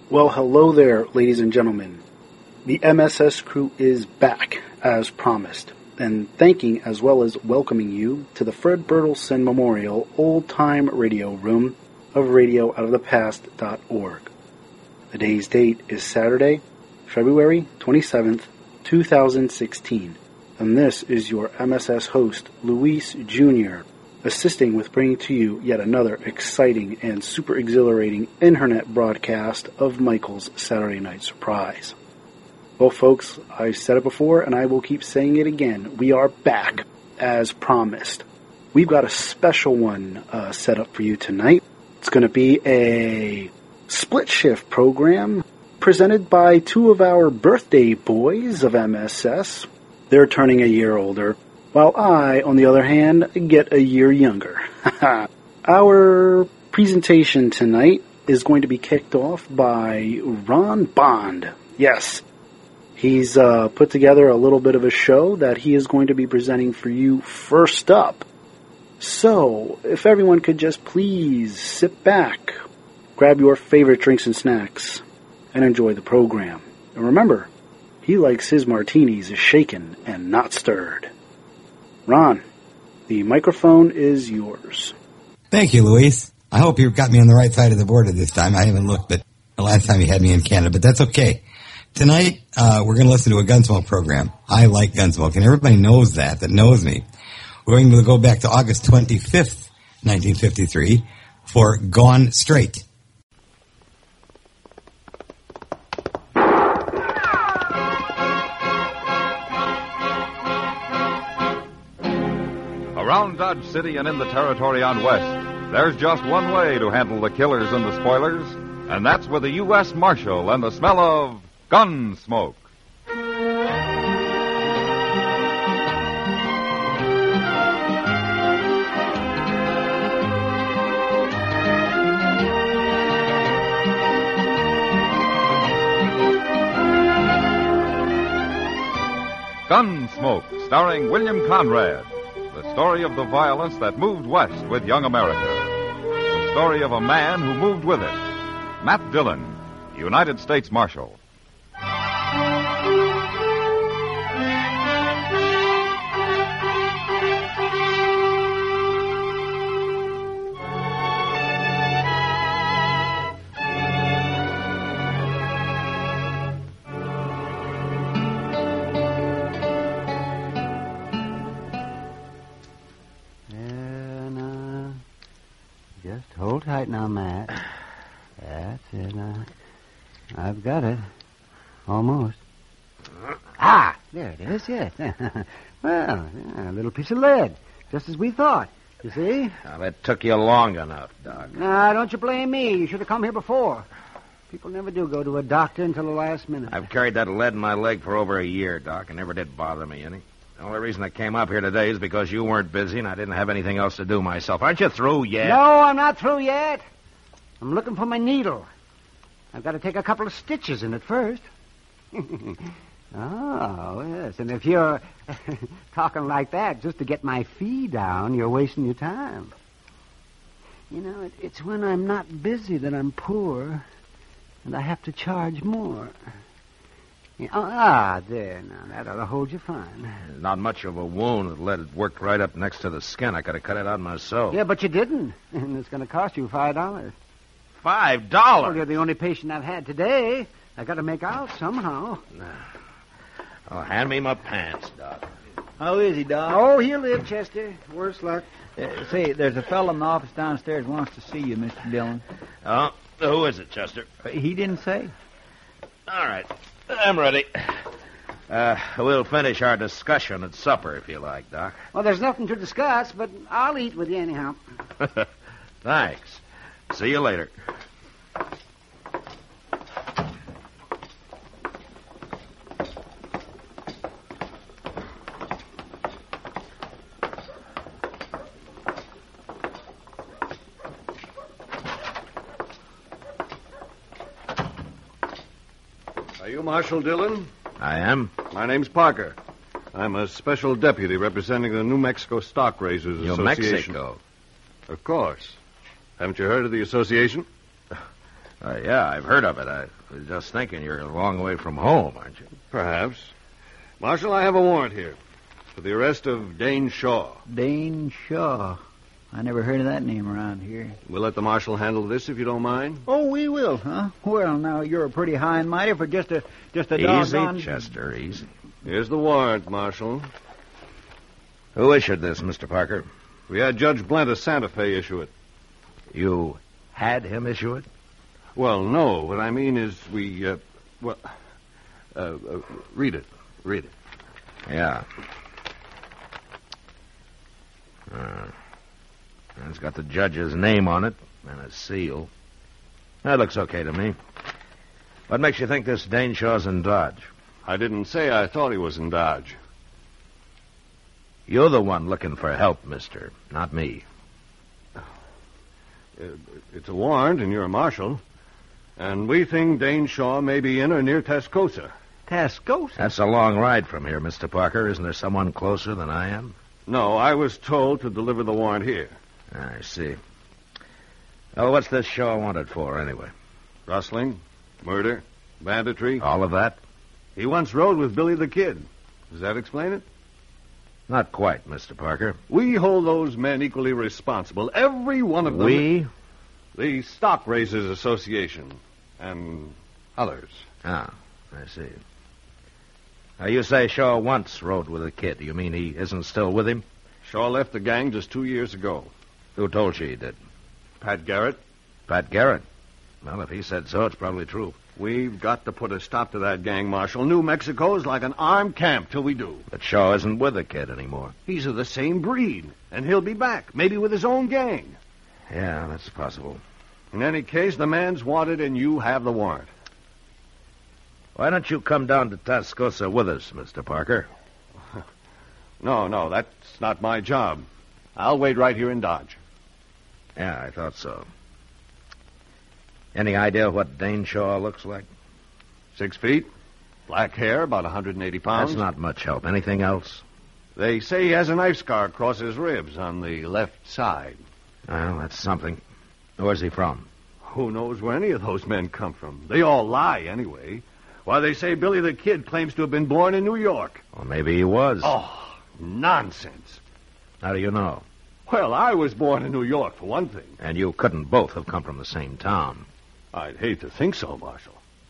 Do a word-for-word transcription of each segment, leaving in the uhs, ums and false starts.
Well, hello there, ladies and gentlemen. The M S S crew is back, as promised, and thanking as well as welcoming you to the Fred Bertelsen Memorial Old Time Radio Room of radio out of the past dot org. The day's date is Saturday, February twenty-seventh, two thousand sixteen, and this is your M S S host, Luis Junior, assisting with bringing to you yet another exciting and super exhilarating internet broadcast of Michael's Saturday Night Surprise. Well, folks, I said it before, and I will keep saying it again. We are back, as promised. We've got a special one uh, set up for you tonight. It's going to be a split shift program presented by two of our birthday boys of M S S. They're turning a year older, while I, on the other hand, get a year younger. Our presentation tonight is going to be kicked off by Ron Bond. Yes, he's uh, put together a little bit of a show that he is going to be presenting for you first up. So, if everyone could just please sit back, grab your favorite drinks and snacks, and enjoy the program. And remember, he likes his martinis shaken and not stirred. Ron, the microphone is yours. Thank you, Luis. I hope you've got me on the right side of the border this time. I haven't looked, but the last time you had me in Canada, but that's okay. Tonight, uh, we're going to listen to a Gunsmoke program. I like Gunsmoke, and everybody knows that, that knows me. We're going to go back to August twenty-fifth, nineteen fifty-three, for Gone Straight. Around Dodge City and in the territory on West, there's just one way to handle the killers and the spoilers, and that's with a U S Marshal and the smell of Gunsmoke. Gunsmoke, starring William Conrad. The story of the violence that moved west with young America. The story of a man who moved with it. Matt Dillon, United States Marshal. Hold tight now, Matt. That's it. Now. I've got it. Almost. Ah, there it is, yes. Well, yeah, a little piece of lead. Just as we thought. You see? Well, it took you long enough, Doc. Nah, don't you blame me. You should have come here before. People never do go to a doctor until the last minute. I've carried that lead in my leg for over a year, Doc, and never did bother me any. The only reason I came up here today is because you weren't busy and I didn't have anything else to do myself. Aren't you through yet? No, I'm not through yet. I'm looking for my needle. I've got to take a couple of stitches in it first. Oh, yes. And if you're talking like that just to get my fee down, you're wasting your time. You know, it, it's when I'm not busy that I'm poor and I have to charge more. Yeah, oh, ah, there, now, that ought to hold you fine. Not much of a wound. The lead worked right up next to the skin. I could have cut it out myself. Yeah, but you didn't. And it's going to cost you five dollars. Five dollars? Well, you're the only patient I've had today. I got to make out somehow. Oh, hand me my pants, Doc. How is he, Doc? Oh, he'll live, Chester. Worse luck. Uh, say, there's a fellow in the office downstairs wants to see you, Mister Dillon. Oh, who is it, Chester? Uh, he didn't say. All right. I'm ready. Uh, we'll finish our discussion at supper, if you like, Doc. Well, there's nothing to discuss, but I'll eat with you anyhow. Thanks. See you later. Are you Marshal Dillon? I am. My name's Parker. I'm a special deputy representing the New Mexico Stock Raisers New Association. Mexico? Of course. Haven't you heard of the association? Uh, yeah, I've heard of it. I was just thinking you're a long way from home, aren't you? Perhaps. Marshal, I have a warrant here for the arrest of Dane Shaw. Dane Shaw. I never heard of that name around here. We'll let the marshal handle this if you don't mind. Oh, we will, huh? Well, now, you're a pretty high and mighty for just a just a Easy, doggone... Chester, easy. Here's the warrant, Marshal. Who issued this, Mister Parker? We had Judge Blent of Santa Fe issue it. You had him issue it? Well, no. What I mean is we, uh, well, uh, uh, read it. Read it. Yeah. Uh, it's got the judge's name on it and a seal. That looks okay to me. What makes you think this Dane Shaw's in Dodge? I didn't say I thought he was in Dodge. You're the one looking for help, mister, not me. Uh, it's a warrant, and you're a marshal. And we think Dane Shaw may be in or near Tascosa. Tascosa? That's a long ride from here, Mister Parker. Isn't there someone closer than I am? No, I was told to deliver the warrant here. I see. Well, what's this Shaw wanted for, anyway? Rustling, murder, banditry. All of that? He once rode with Billy the Kid. Does that explain it? Not quite, Mister Parker. We hold those men equally responsible. Every one of them. We? The Stock Raisers Association. And others. Ah, I see. Now, you say Shaw once rode with the Kid. You mean he isn't still with him? Shaw left the gang just two years ago. Who told you he did? Pat Garrett. Pat Garrett? Well, if he said so, it's probably true. We've got to put a stop to that gang, Marshal. New Mexico's like an armed camp till we do. But Shaw isn't with the Kid anymore. He's of the same breed, and he'll be back, maybe with his own gang. Yeah, that's possible. In any case, the man's wanted, and you have the warrant. Why don't you come down to Tascosa with us, Mister Parker? No, no, that's not my job. I'll wait right here in Dodge. Yeah, I thought so. Any idea what Dane Shaw looks like? Six feet, black hair, about one hundred eighty pounds. That's not much help. Anything else? They say he has a knife scar across his ribs on the left side. Well, that's something. Where's he from? Who knows where any of those men come from? They all lie, anyway. Why, they say Billy the Kid claims to have been born in New York. Well, maybe he was. Oh, nonsense. How do you know? Well, I was born in New York, for one thing. And you couldn't both have come from the same town. I'd hate to think so, Marshal.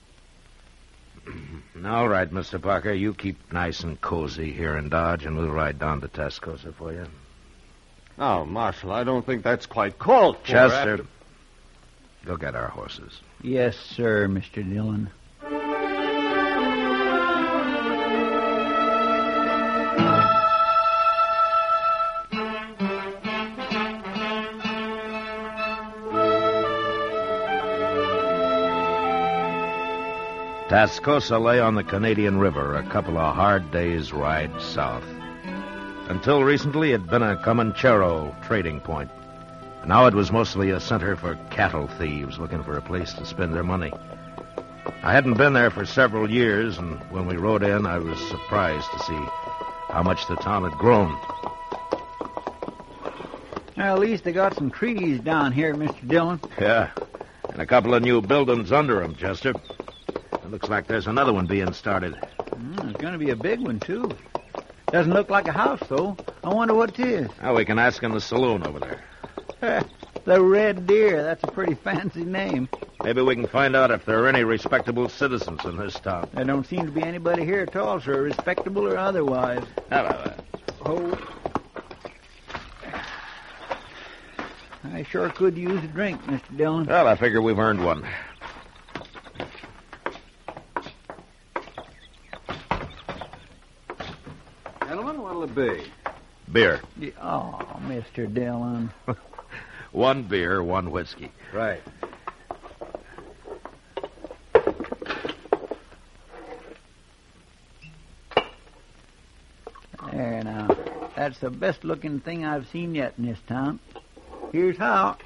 All right, Mister Parker, you keep nice and cozy here in Dodge, and we'll ride down to Tascosa for you. Now, Marshal, I don't think that's quite called for. Chester, after... go get our horses. Yes, sir, Mister Dillon. Tascosa lay on the Canadian River, a couple of hard days' ride south. Until recently, it had been a Comanchero trading point. Now it was mostly a center for cattle thieves looking for a place to spend their money. I hadn't been there for several years, and when we rode in, I was surprised to see how much the town had grown. Well, at least they got some trees down here, Mister Dillon. Yeah, and a couple of new buildings under them, Chester. It looks like there's another one being started. Mm, it's going to be a big one, too. Doesn't look like a house, though. I wonder what it is. Now we can ask in the saloon over there. The Red Deer. That's a pretty fancy name. Maybe we can find out if there are any respectable citizens in this town. There don't seem to be anybody here at all, sir, respectable or otherwise. How about that? Oh. I sure could use a drink, Mister Dillon. Well, I figure we've earned one. Gentlemen, what'll it be? Beer. Oh, Mister Dillon. One beer, one whiskey. Right. There now. That's the best looking thing I've seen yet in this town. Here's how.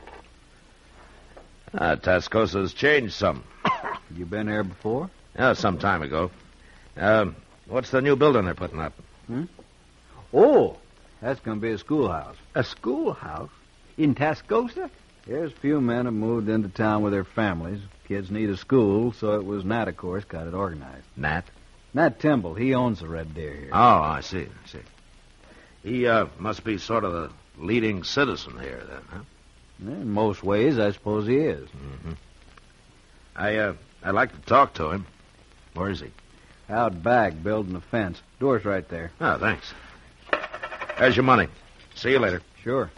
Uh, Tascosa's changed some. You been there before? Yeah, some time ago. Um, what's the new building they're putting up? Hmm? Oh, that's going to be a schoolhouse. A schoolhouse? In Tascosa? Here's a few men have moved into town with their families. Kids need a school, so it was Nat, of course, got it organized. Nat? Nat Timble. He owns the Red Deer here. Oh, I see, I see. He uh, must be sort of the leading citizen here, then, huh? In most ways, I suppose he is. Mm-hmm. I, uh, I'd like to talk to him. Where is he? Out back, building a fence. Door's right there. Oh, thanks. There's your money. See you later. Sure.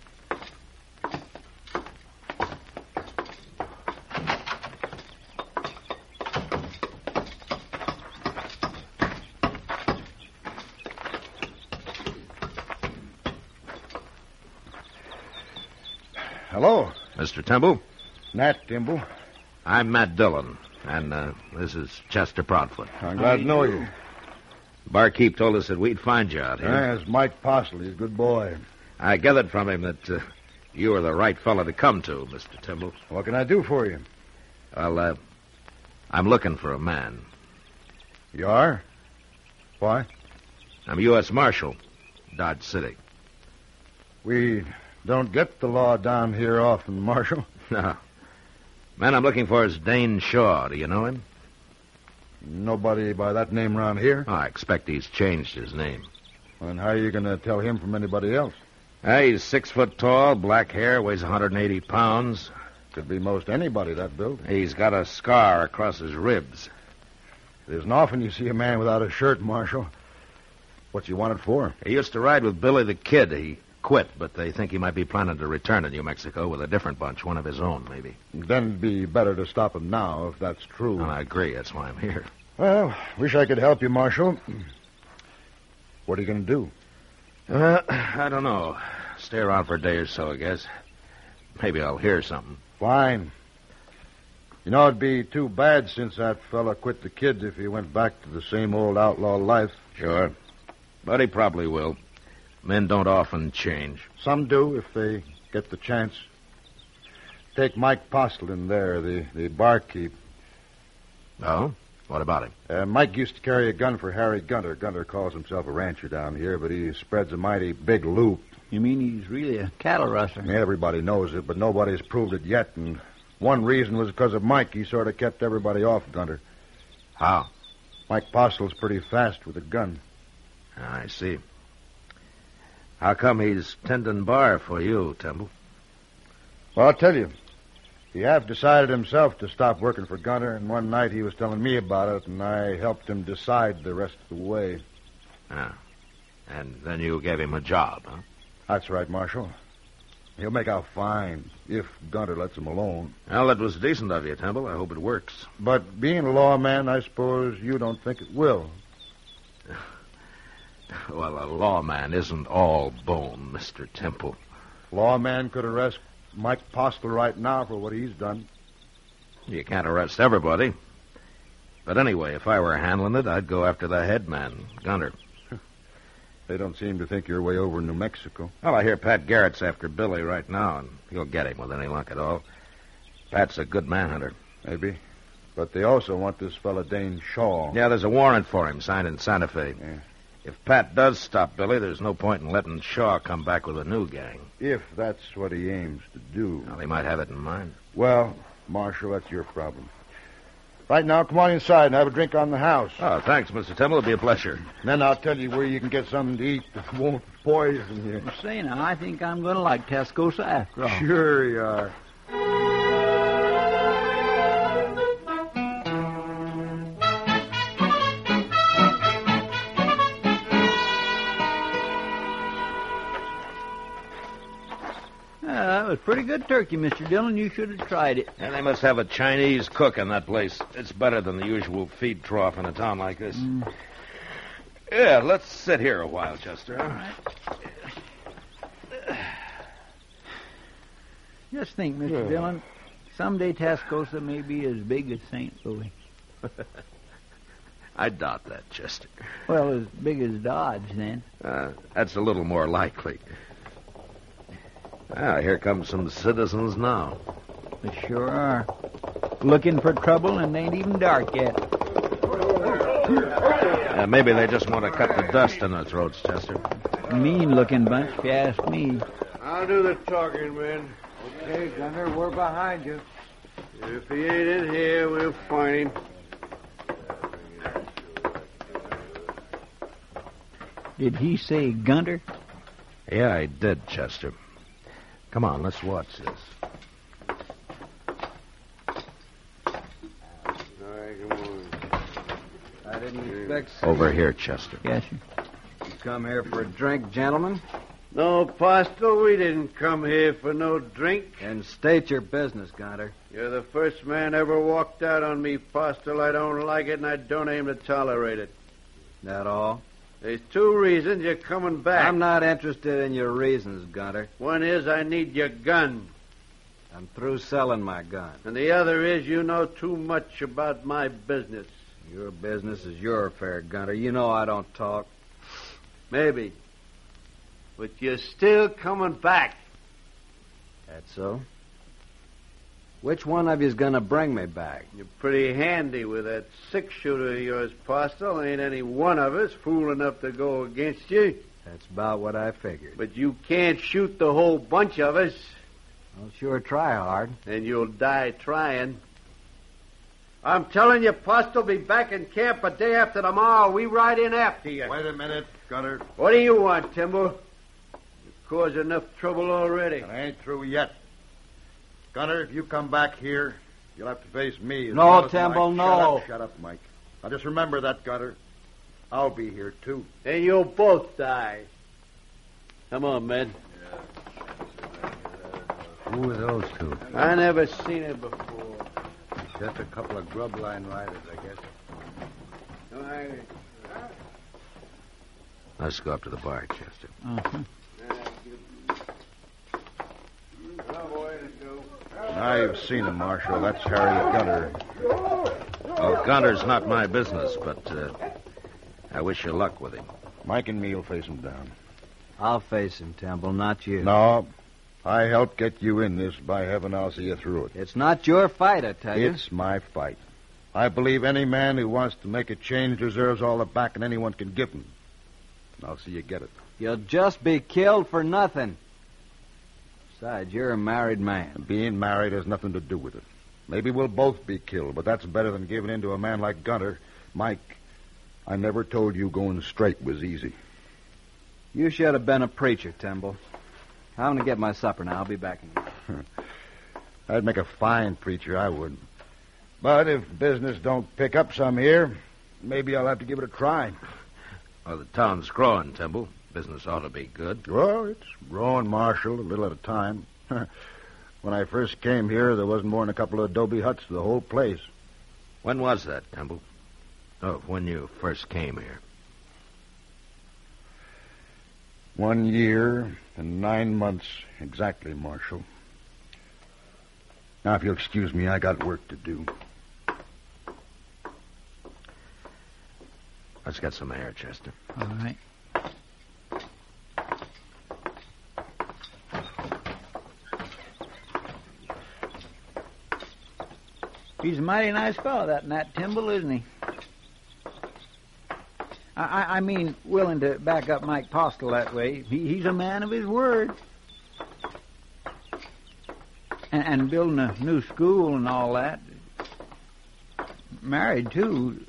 Hello. Mister Temple? Nat Timble. I'm Matt Dillon, and uh, this is Chester Proudfoot. I'm glad to know you. Barkeep told us that we'd find you out here. Yes, Mike Postle. He's a good boy. I gathered from him that uh, you were the right fellow to come to, Mister Timble. What can I do for you? Well, uh, I'm looking for a man. You are? Why? I'm U S Marshal, Dodge City. We don't get the law down here often, Marshal. No. Man I'm looking for is Dane Shaw. Do you know him? Nobody by that name around here? Oh, I expect he's changed his name. And how are you going to tell him from anybody else? Uh, he's six foot tall, black hair, weighs one hundred eighty pounds. Could be most anybody, that build. He's got a scar across his ribs. It isn't often you see a man without a shirt, Marshal. What's he wanted for? He used to ride with Billy the Kid. He quit, but they think he might be planning to return to New Mexico with a different bunch, one of his own, maybe. Then it'd be better to stop him now, if that's true. Well, I agree. That's why I'm here. Well, wish I could help you, Marshal. What are you going to do? Uh, I don't know. Stay around for a day or so, I guess. Maybe I'll hear something. Fine. You know, it'd be too bad since that fella quit the kids if he went back to the same old outlaw life. Sure. But he probably will. Men don't often change. Some do if they get the chance. Take Mike Postle in there, the, the barkeep. Oh? What about him? Uh, Mike used to carry a gun for Harry Gunter. Gunter calls himself a rancher down here, but he spreads a mighty big loop. You mean he's really a cattle rustler? Everybody knows it, but nobody's proved it yet, and one reason was because of Mike. He sort of kept everybody off Gunter. How? Mike Postle's pretty fast with a gun. I see. How come he's tending bar for you, Temple? Well, I'll tell you. He half decided himself to stop working for Gunter, and one night he was telling me about it, and I helped him decide the rest of the way. Ah. And then you gave him a job, huh? That's right, Marshal. He'll make out fine if Gunter lets him alone. Well, that was decent of you, Temple. I hope it works. But being a lawman, I suppose you don't think it will. Well, a lawman isn't all bone, Mister Temple. Lawman could arrest Mike Postle right now for what he's done. You can't arrest everybody. But anyway, if I were handling it, I'd go after the head man, Gunter. They don't seem to think you're way over in New Mexico. Well, I hear Pat Garrett's after Billy right now, and he'll get him with any luck at all. Pat's a good manhunter. Maybe. But they also want this fella Dane Shaw. Yeah, there's a warrant for him signed in Santa Fe. Yeah. If Pat does stop Billy, there's no point in letting Shaw come back with a new gang. If that's what he aims to do. Well, he might have it in mind. Well, Marshal, that's your problem. Right now, come on inside and have a drink on the house. Oh, thanks, Mister Temple. It'll be a pleasure. And then I'll tell you where you can get something to eat that won't poison you. Say now, I think I'm going to like Tascosa after all. Sure you are. That was pretty good turkey, Mister Dillon. You should have tried it. And they must have a Chinese cook in that place. It's better than the usual feed trough in a town like this. Mm. Yeah, let's sit here a while, Chester. All right. Just think, Mister Yeah. Dillon, someday Tascosa may be as big as Saint Louis. I doubt that, Chester. Well, as big as Dodge, then. Uh, that's a little more likely. Ah, here come some citizens now. They sure are. Looking for trouble, and it ain't even dark yet. Uh, maybe they just want to cut the dust in their throats, Chester. Mean-looking bunch, if you ask me. I'll do the talking, man. Okay, Gunner, we're behind you. If he ain't in here, we'll find him. Did he say Gunter? Yeah, I did, Chester. Come on, let's watch this. All right, come on. I didn't expect... Over here, Chester. Yes, sir. You come here for a drink, gentlemen? No, Postle, we didn't come here for no drink. And state your business, Gunter. You're the first man ever walked out on me, Postle. I don't like it, and I don't aim to tolerate it. That all? There's two reasons you're coming back. I'm not interested in your reasons, Gunter. One is I need your gun. I'm through selling my gun. And the other is you know too much about my business. Your business is your affair, Gunter. You know I don't talk. Maybe. But you're still coming back. That's so? Which one of you's gonna bring me back? You're pretty handy with that six-shooter of yours, Postle. Ain't any one of us fool enough to go against you. That's about what I figured. But you can't shoot the whole bunch of us. I'll sure try hard. And you'll die trying. I'm telling you, Postle, be back in camp a day after tomorrow. We ride in after you. Wait a minute, Gunner. What do you want, Timber? You've caused enough trouble already. I ain't through yet. Gunner, if you come back here, you'll have to face me. As No, well as Temple, Mike. no. Shut up, shut up, Mike. Now just remember that, Gunner. I'll be here, too. And you'll both die. Come on, men. Who are those two? I never seen it before. Just a couple of grub line riders, I guess. All right. Let's go up to the bar, Chester. Uh-huh. I've seen him, Marshal. That's Harry Gunner. Oh, Gunter's not my business, but uh, I wish you luck with him. Mike and me'll face him down. I'll face him, Temple, not you. No, I helped get you in this. By heaven, I'll see you through it. It's not your fight, I tell you. It's my fight. I believe any man who wants to make a change deserves all the backing anyone can give him. I'll see you get it. You'll just be killed for nothing. Besides, you're a married man. Being married has nothing to do with it. Maybe we'll both be killed, but that's better than giving in to a man like Gunter. Mike, I never told you going straight was easy. You should have been a preacher, Temple. I'm going to get my supper now. I'll be back in a minute. I'd make a fine preacher, I would. But if business don't pick up some here, maybe I'll have to give it a try. Well, the town's growing, Temple. Business ought to be good. Well, it's growing, Marshal, a little at a time. When I first came here, there wasn't more than a couple of adobe huts for the whole place. When was that, Temple? Oh, when you first came here. One year and nine months exactly, Marshal. Now, if you'll excuse me, I got work to do. Let's get some air, Chester. All right. He's a mighty nice fellow, that Nat Timble, isn't he? I, I, I mean, willing to back up Mike Postle that way. He, he's a man of his word. And, and building a new school and all that. Married, too.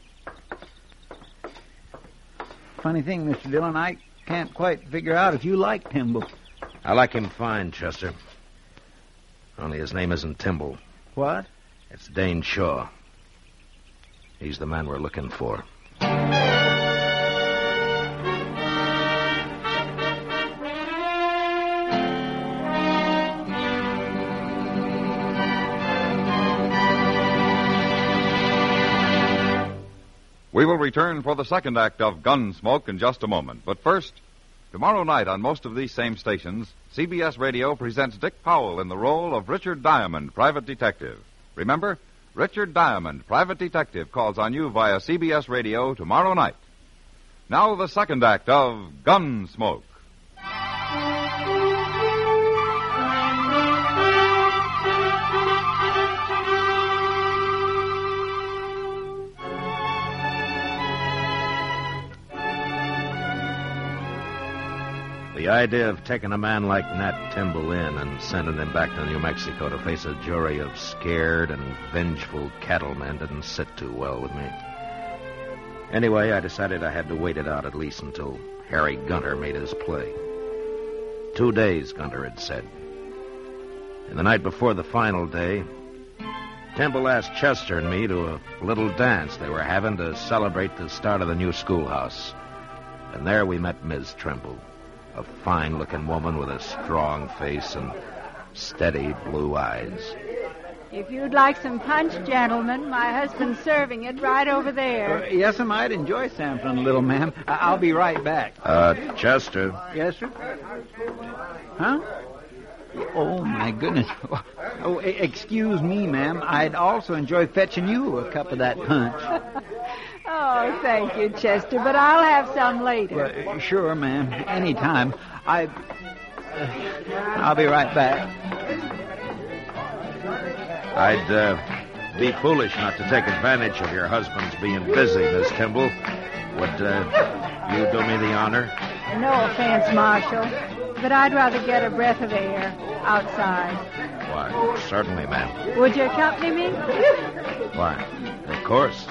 Funny thing, Mister Dillon, I can't quite figure out if you like Timble. I like him fine, Chester. Only his name isn't Timble. What? It's Dane Shaw. He's the man we're looking for. We will return for the second act of Gunsmoke in just a moment. But first, tomorrow night on most of these same stations, C B S Radio presents Dick Powell in the role of Richard Diamond, private detective. Remember, Richard Diamond, private detective, calls on you via C B S Radio tomorrow night. Now the second act of Gunsmoke. The idea of taking a man like Nat Timble in and sending him back to New Mexico to face a jury of scared and vengeful cattlemen didn't sit too well with me. Anyway, I decided I had to wait it out at least until Harry Gunter made his play. Two days, Gunter had said. And the night before the final day, Timble asked Chester and me to a little dance they were having to celebrate the start of the new schoolhouse. And there we met Miz Trimble, a fine-looking woman with a strong face and steady blue eyes. If you'd like some punch, gentlemen, my husband's serving it right over there. Uh, yes, I might enjoy sampling a little, ma'am. I- I'll be right back. Uh, Chester. Yes, sir? Huh? Oh, my goodness. Oh, e- excuse me, ma'am. I'd also enjoy fetching you a cup of that punch. Oh, thank you, Chester, but I'll have some later. Well, uh, sure, ma'am. Any time. I... Uh, I'll be right back. I'd uh, be foolish not to take advantage of your husband's being busy, Miss Timble. Would uh, you do me the honor? No offense, Marshal, but I'd rather get a breath of air outside. Why, certainly, ma'am. Would you accompany me? Why, of course.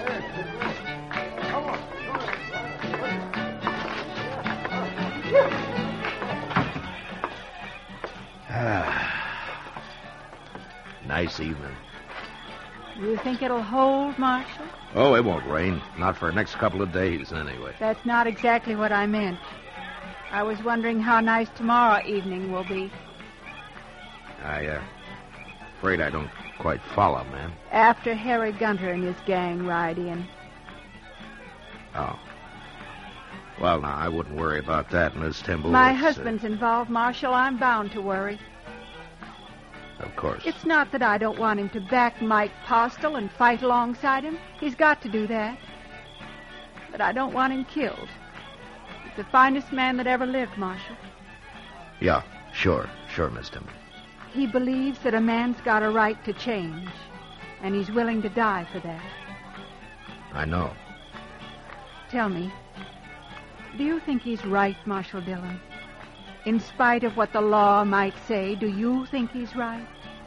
Nice evening. You think it'll hold, Marshal? Oh, it won't rain. Not for the next couple of days, anyway. That's not exactly what I meant. I was wondering how nice tomorrow evening will be. I, uh, afraid I don't quite follow, ma'am. After Harry Gunter and his gang ride in. Oh. Well, now, I wouldn't worry about that, Miss Timble. My It's, husband's involved, Marshal. I'm bound to worry. Uh, of course. It's not that I don't want him to back Mike Postle and fight alongside him. He's got to do that. But I don't want him killed. He's the finest man that ever lived, Marshal. Yeah, sure. Sure, Miss Timble. He believes that a man's got a right to change, and he's willing to die for that. I know. Tell me, do you think he's right, Marshal Dillon? In spite of what the law might say, do you think he's right?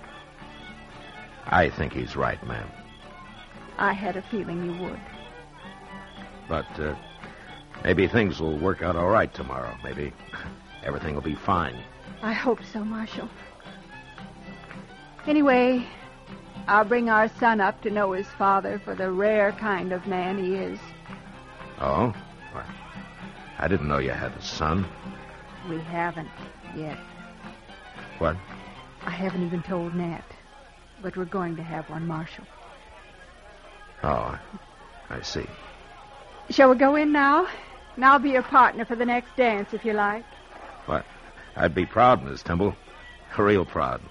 I think he's right, ma'am. I had a feeling you would. But, uh, maybe things will work out all right tomorrow. Maybe everything will be fine. I hope so, Marshal. Anyway, I'll bring our son up to know his father for the rare kind of man he is. Oh? Well, I didn't know you had a son. We haven't yet. What? I haven't even told Nat. But we're going to have one, Marshal. Oh, I see. Shall we go in now? And I'll be your partner for the next dance, if you like. What? I'd be proud, Miss Timble. Real proud.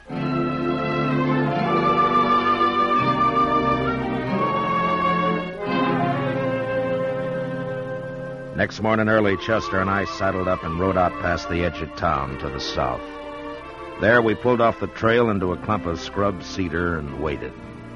Next morning early, Chester and I saddled up and rode out past the edge of town to the south. There we pulled off the trail into a clump of scrub cedar and waited.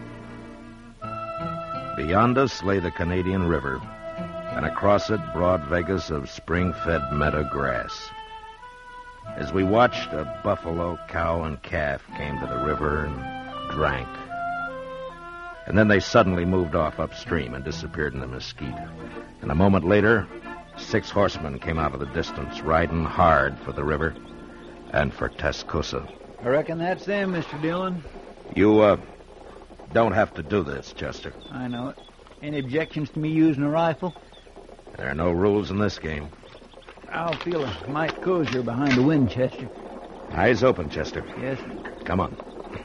Beyond us lay the Canadian River, and across it broad Vegas of spring-fed meadow grass. As we watched, a buffalo, cow, and calf came to the river and drank. And then they suddenly moved off upstream and disappeared in the mesquite. And a moment later, six horsemen came out of the distance, riding hard for the river and for Tascosa. I reckon that's them, Mister Dillon. You, uh, don't have to do this, Chester. I know it. Any objections to me using a rifle? There are no rules in this game. I'll feel a mite cozier behind the Winchester. Eyes open, Chester. Yes. Come on.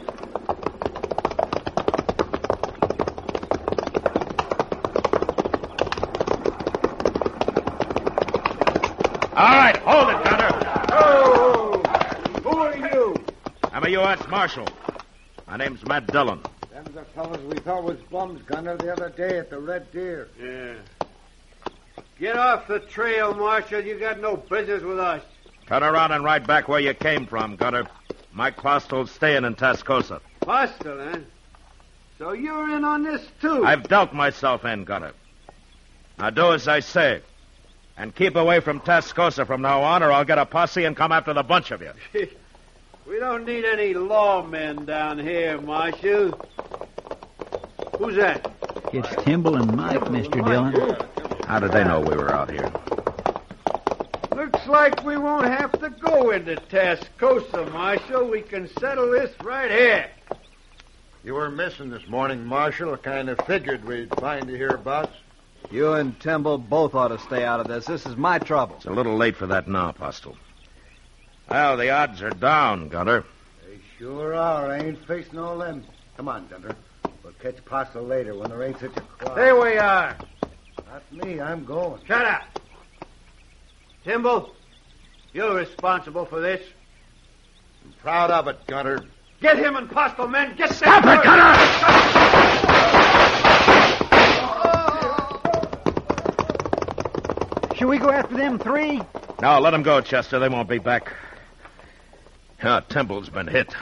All right, hold it, Gunter. Oh, who are you? I'm a U S Marshal. My name's Matt Dillon. Them's the fellows we thought was bums, Gunner, the other day at the Red Deer. Yeah. Get off the trail, Marshal. You got no business with us. Turn around and ride back where you came from, Gunner. Mike Postle's staying in Tascosa. Postle, eh? So you're in on this, too? I've dealt myself in, Gunner. Now do as I say. And keep away from Tascosa from now on, or I'll get a posse and come after the bunch of you. We don't need any lawmen down here, Marshal. Who's that? It's Timble and Mike, Mister Dillon. How did they know we were out here? Looks like we won't have to go into Tascosa, Marshal. We can settle this right here. You were missing this morning, Marshal. I kind of figured we'd find you hereabouts. You and Timble both ought to stay out of this. This is my trouble. It's a little late for that now, Postle. Well, the odds are down, Gunter. They sure are. I ain't facing all them. Come on, Gunter. We'll catch Postle later when there ain't such a crowd. There we are. Not me. I'm going. Shut up. Timble, you're responsible for this. I'm proud of it, Gunter. Get him and Postle, men. Get Stop them. it, Gunter! Should we go after them three? No, let them go, Chester. They won't be back. Ah, Timble's been hit.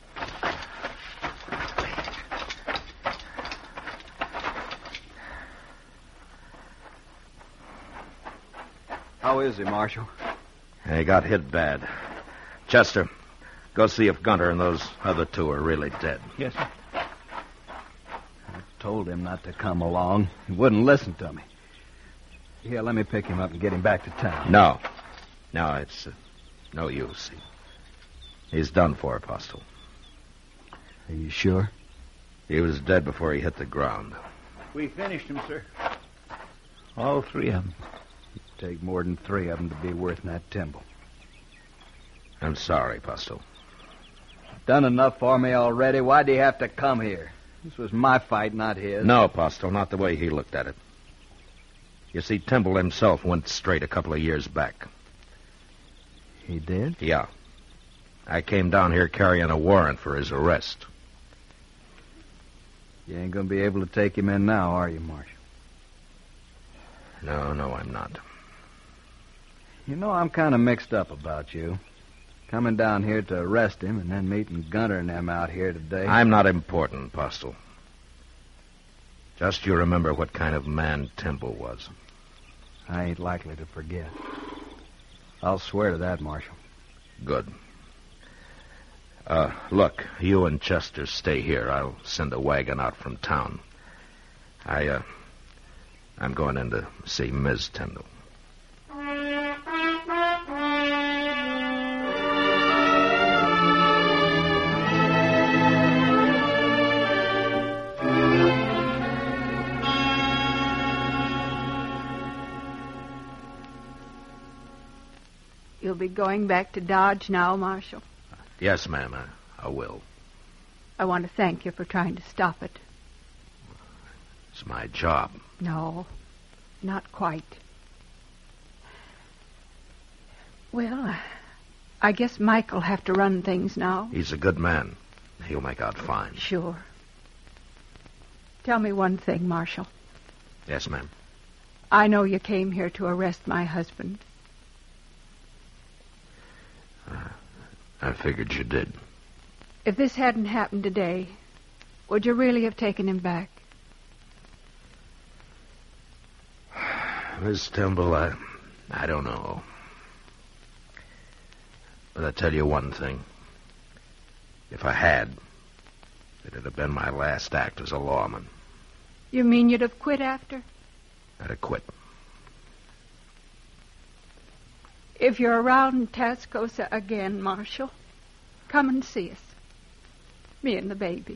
How is he, Marshal? He got hit bad. Chester, go see if Gunter and those other two are really dead. Yes, sir. I told him not to come along. He wouldn't listen to me. Here, let me pick him up and get him back to town. No. No, it's uh, no use. He, he's done for, Postle. Are you sure? He was dead before he hit the ground. We finished him, sir. All three of them. It'd take more than three of them to be worth that Timble. I'm sorry, Postle. Done enough for me already. Why'd he have to come here? This was my fight, not his. No, Postle, not the way he looked at it. You see, Timble himself went straight a couple of years back. He did? Yeah. I came down here carrying a warrant for his arrest. You ain't going to be able to take him in now, are you, Marshal? No, no, I'm not. You know, I'm kind of mixed up about you. Coming down here to arrest him and then meeting Gunter and them out here today. I'm not important, Postle. Just you remember what kind of man Timble was. I ain't likely to forget. I'll swear to that, Marshal. Good. Uh, look, you and Chester stay here. I'll send a wagon out from town. I, uh, I'm going in to see Miz Tyndall. You'll be going back to Dodge now, Marshal. Yes, ma'am, I, I will. I want to thank you for trying to stop it. It's my job. No, not quite. Well, I guess Mike'll have to run things now. He's a good man. He'll make out fine. Sure. Tell me one thing, Marshal. Yes, ma'am. I know you came here to arrest my husband. Uh, I figured you did. If this hadn't happened today, would you really have taken him back? Miss Timble, I, I don't know. But I tell you one thing. If I had, it'd have been my last act as a lawman. You mean you'd have quit after? I'd have quit. If you're around Tascosa again, Marshal, come and see us. Me and the baby.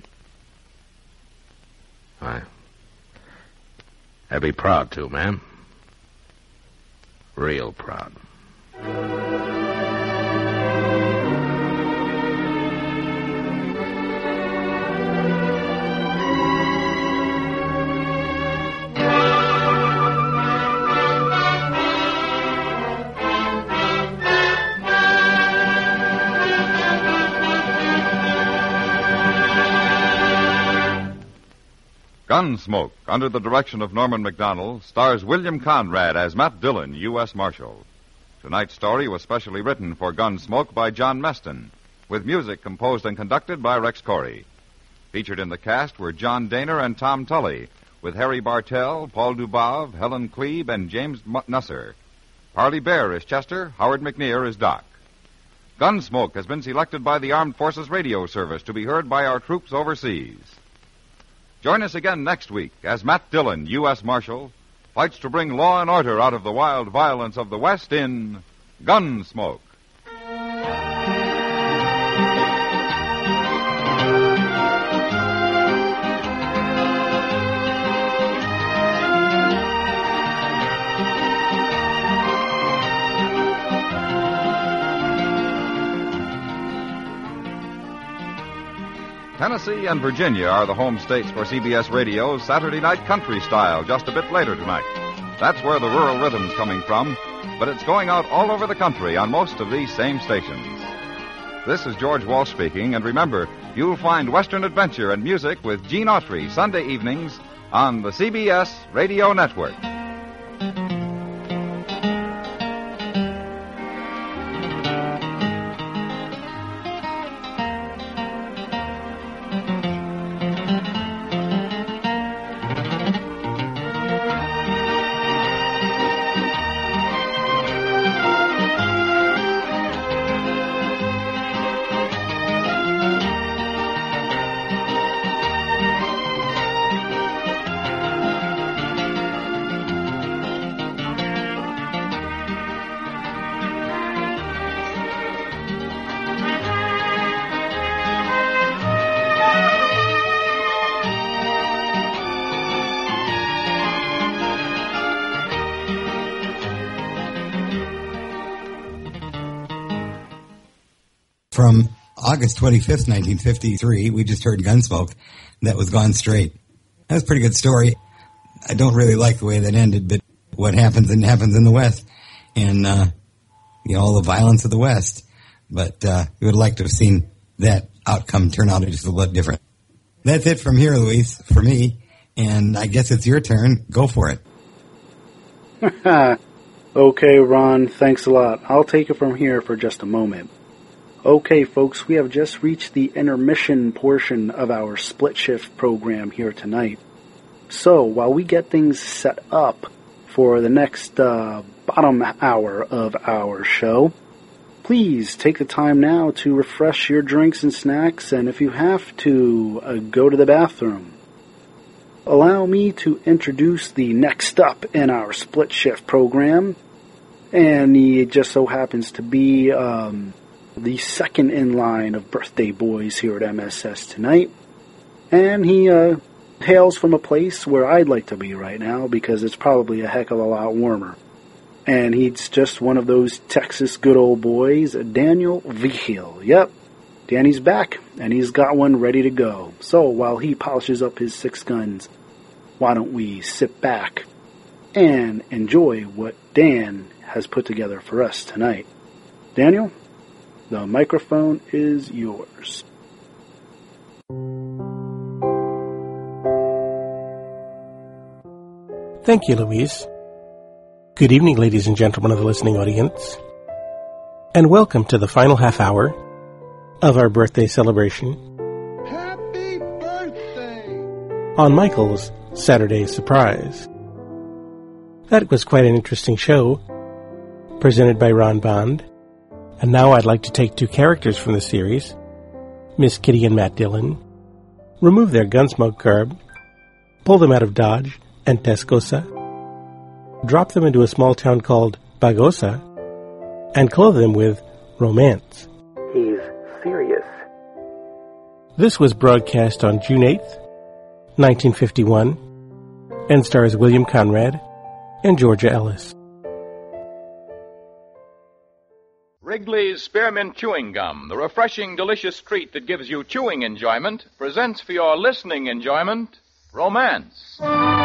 I... I'd be proud to, ma'am. Real proud. Gunsmoke, under the direction of Norman Macdonnell, stars William Conrad as Matt Dillon, U S Marshal. Tonight's story was specially written for Gunsmoke by John Meston, with music composed and conducted by Rex Corey. Featured in the cast were John Daner and Tom Tully, with Harry Bartell, Paul Dubov, Helen Klebe, and James Nusser. Parley Bear is Chester, Howard McNear is Doc. Gunsmoke has been selected by the Armed Forces Radio Service to be heard by our troops overseas. Join us again next week as Matt Dillon, U S Marshal, fights to bring law and order out of the wild violence of the West in Gunsmoke. Tennessee and Virginia are the home states for C B S Radio's Saturday Night Country Style just a bit later tonight. That's where the rural rhythm's coming from, but it's going out all over the country on most of these same stations. This is George Walsh speaking, and remember, you'll find Western adventure and music with Gene Autry Sunday evenings on the C B S Radio Network. From August twenty-fifth, nineteen fifty-three, we just heard Gunsmoke. That was Gone Straight. That was a pretty good story. I don't really like the way that ended, but what happens and happens in the West and, uh, you know, all the violence of the West. But, uh, we would like to have seen that outcome turn out just a little different. That's it from here, Luis, for me. And I guess it's your turn. Go for it. Okay, Ron, thanks a lot. I'll take it from here for just a moment. Okay, folks, we have just reached the intermission portion of our split shift program here tonight. So, while we get things set up for the next uh, bottom hour of our show, please take the time now to refresh your drinks and snacks, and if you have to, uh, go to the bathroom. Allow me to introduce the next up in our split shift program, and he just so happens to be um, the second in line of birthday boys here at M S S tonight, and he uh, hails from a place where I'd like to be right now because it's probably a heck of a lot warmer. And he's just one of those Texas good old boys, Daniel Vigil. Yep, Danny's back, and he's got one ready to go. So while he polishes up his six guns, why don't we sit back and enjoy what Dan has put together for us tonight. Daniel, the microphone is yours. Thank you, Louise. Good evening, ladies and gentlemen of the listening audience, and welcome to the final half hour of our birthday celebration. Happy birthday! On Michael's Saturday Surprise. That was quite an interesting show, presented by Ron Bond. And now I'd like to take two characters from the series, Miss Kitty and Matt Dillon, remove their Gunsmoke garb, pull them out of Dodge and Tascosa, drop them into a small town called Bagosa, and clothe them with romance. He's serious. This was broadcast on June eighth, nineteen fifty-one, and stars William Conrad and Georgia Ellis. Wrigley's Spearmint Chewing Gum, the refreshing, delicious treat that gives you chewing enjoyment, presents for your listening enjoyment, Romance.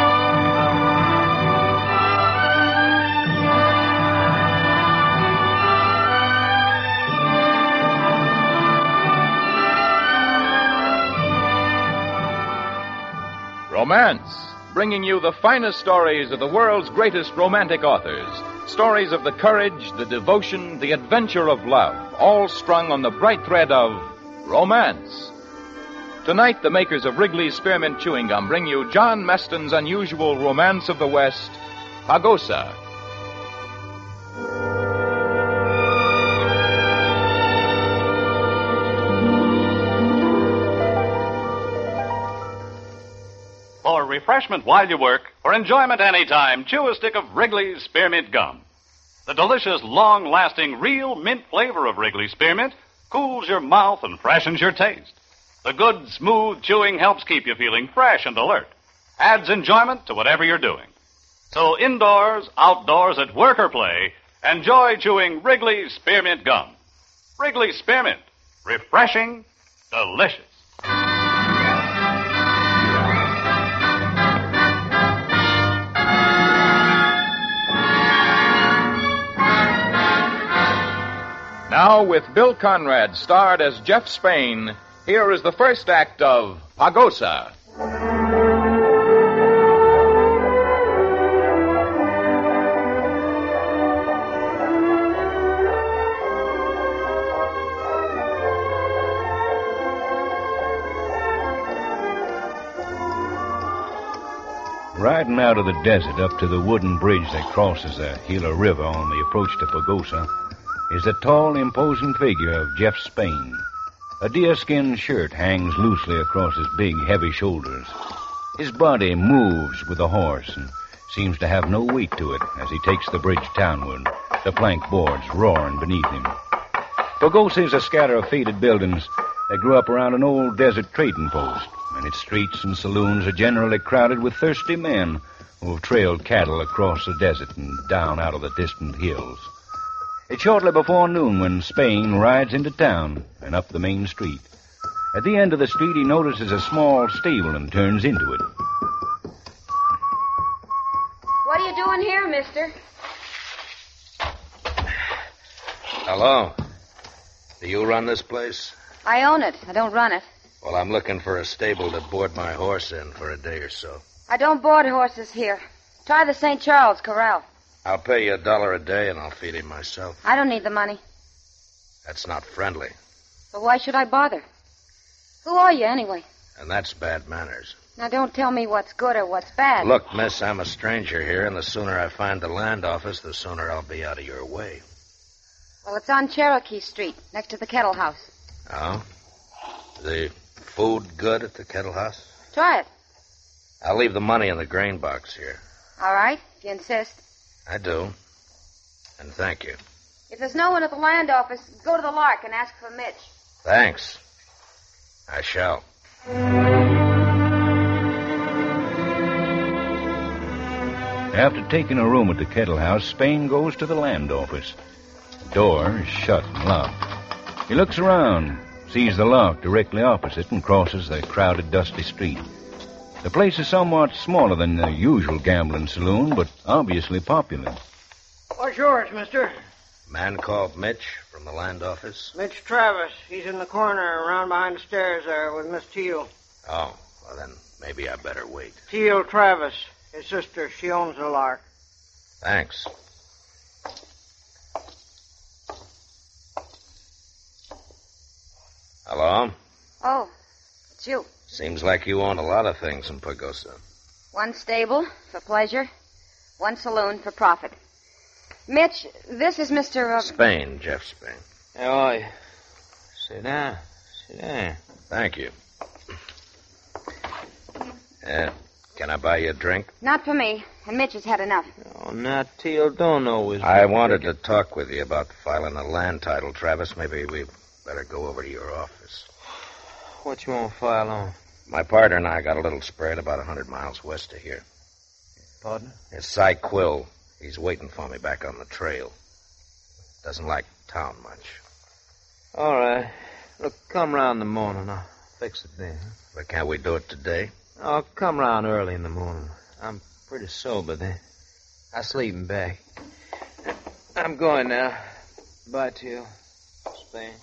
Romance, bringing you the finest stories of the world's greatest romantic authors. Stories of the courage, the devotion, the adventure of love, all strung on the bright thread of romance. Tonight, the makers of Wrigley's Spearmint Chewing Gum bring you John Meston's unusual romance of the West, Pagosa. refreshment while you work, for enjoyment anytime, chew a stick of Wrigley's Spearmint Gum. The delicious, long-lasting, real mint flavor of Wrigley's Spearmint cools your mouth and freshens your taste. The good, smooth chewing helps keep you feeling fresh and alert. Adds enjoyment to whatever you're doing. So indoors, outdoors, at work or play, enjoy chewing Wrigley's Spearmint Gum. Wrigley's Spearmint. Refreshing, delicious. Now, with Bill Conrad starred as Jeff Spain, here is the first act of Pagosa. Riding out of the desert up to the wooden bridge that crosses the Gila River on the approach to Pagosa is the tall, imposing figure of Jeff Spain. A deerskin shirt hangs loosely across his big, heavy shoulders. His body moves with the horse and seems to have no weight to it as he takes the bridge townward, the plank boards roaring beneath him. Pagosa is a scatter of faded buildings that grew up around an old desert trading post, and its streets and saloons are generally crowded with thirsty men who have trailed cattle across the desert and down out of the distant hills. It's shortly before noon when Spain rides into town and up the main street. At the end of the street, he notices a small stable and turns into it. What are you doing here, mister? Hello. Do you run this place? I own it. I don't run it. Well, I'm looking for a stable to board my horse in for a day or so. I don't board horses here. Try the Saint Charles Corral. I'll pay you a dollar a day and I'll feed him myself. I don't need the money. That's not friendly. But why should I bother? Who are you, anyway? And that's bad manners. Now, don't tell me what's good or what's bad. Look, miss, I'm a stranger here, and the sooner I find the land office, the sooner I'll be out of your way. Well, it's on Cherokee Street, next to the Kettle House. Oh? The food good at the Kettle House? Try it. I'll leave the money in the grain box here. All right, if you insist. I do. And thank you. If there's no one at the land office, go to the Lark and ask for Mitch. Thanks. I shall. After taking a room at the Kettle House, Spain goes to the land office. The door is shut and locked. He looks around, sees the lock directly opposite, and crosses the crowded, dusty street. The place is somewhat smaller than the usual gambling saloon, but obviously popular. What's yours, mister? Man called Mitch from the land office. Mitch Travis. He's in the corner around behind the stairs there with Miss Teal. Oh, well then maybe I better wait. Teal Travis. His sister. She owns the Lark. Thanks. Hello? Oh, it's you. Seems like you own a lot of things in Pagosa. One stable for pleasure, one saloon for profit. Mitch, this is Mister Uh... Spain, Jeff Spain. How are you? Sit down. Sit down. Thank you. Uh, can I buy you a drink? Not for me. And Mitch has had enough. Oh, now, Teal, don't always... I wanted to talk with you about filing a land title, Travis. Maybe we better go over to your office. What you want to file on? My partner and I got a little spread about a hundred miles west of here. Partner? It's Cy Quill. He's waiting for me back on the trail. Doesn't like town much. All right. Look, come round in the morning. I'll fix it then. But can't we do it today? I'll come round early in the morning. I'm pretty sober then. I sleep in back. I'm going now. Bye, Teal. Spain.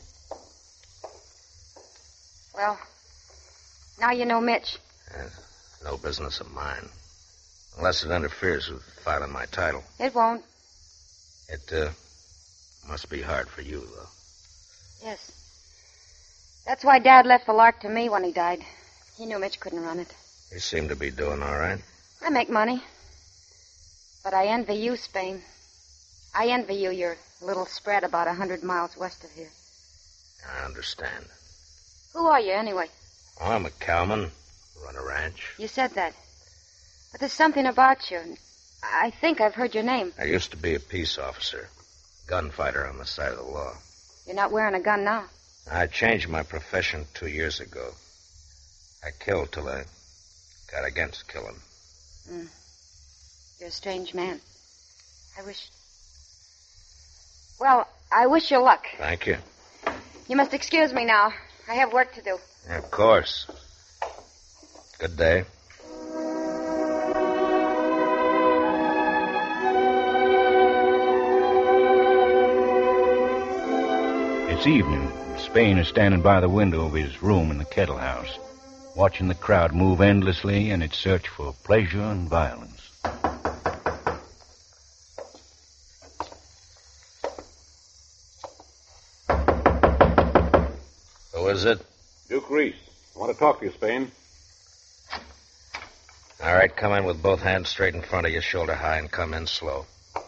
Well, now you know Mitch. Uh, no business of mine. Unless it interferes with filing my title. It won't. It, uh, must be hard for you, though. Yes. That's why Dad left the Lark to me when he died. He knew Mitch couldn't run it. You seem to be doing all right. I make money. But I envy you, Spain. I envy you your little spread about a hundred miles west of here. I understand. Who are you, anyway? Oh, I'm a cowman. Run a ranch. You said that. But there's something about you. I think I've heard your name. I used to be a peace officer, gunfighter on the side of the law. You're not wearing a gun now. I changed my profession two years ago. I killed till I got against killing. Mm. You're a strange man. I wish... Well, I wish you luck. Thank you. You must excuse me now. I have work to do. Of course. Good day. It's evening. Spain is standing by the window of his room in the Kettle House, watching the crowd move endlessly in its search for pleasure and violence. Who is it? Duke Reese. I want to talk to you, Spain. All right, come in with both hands straight in front of you, shoulder high, and come in slow.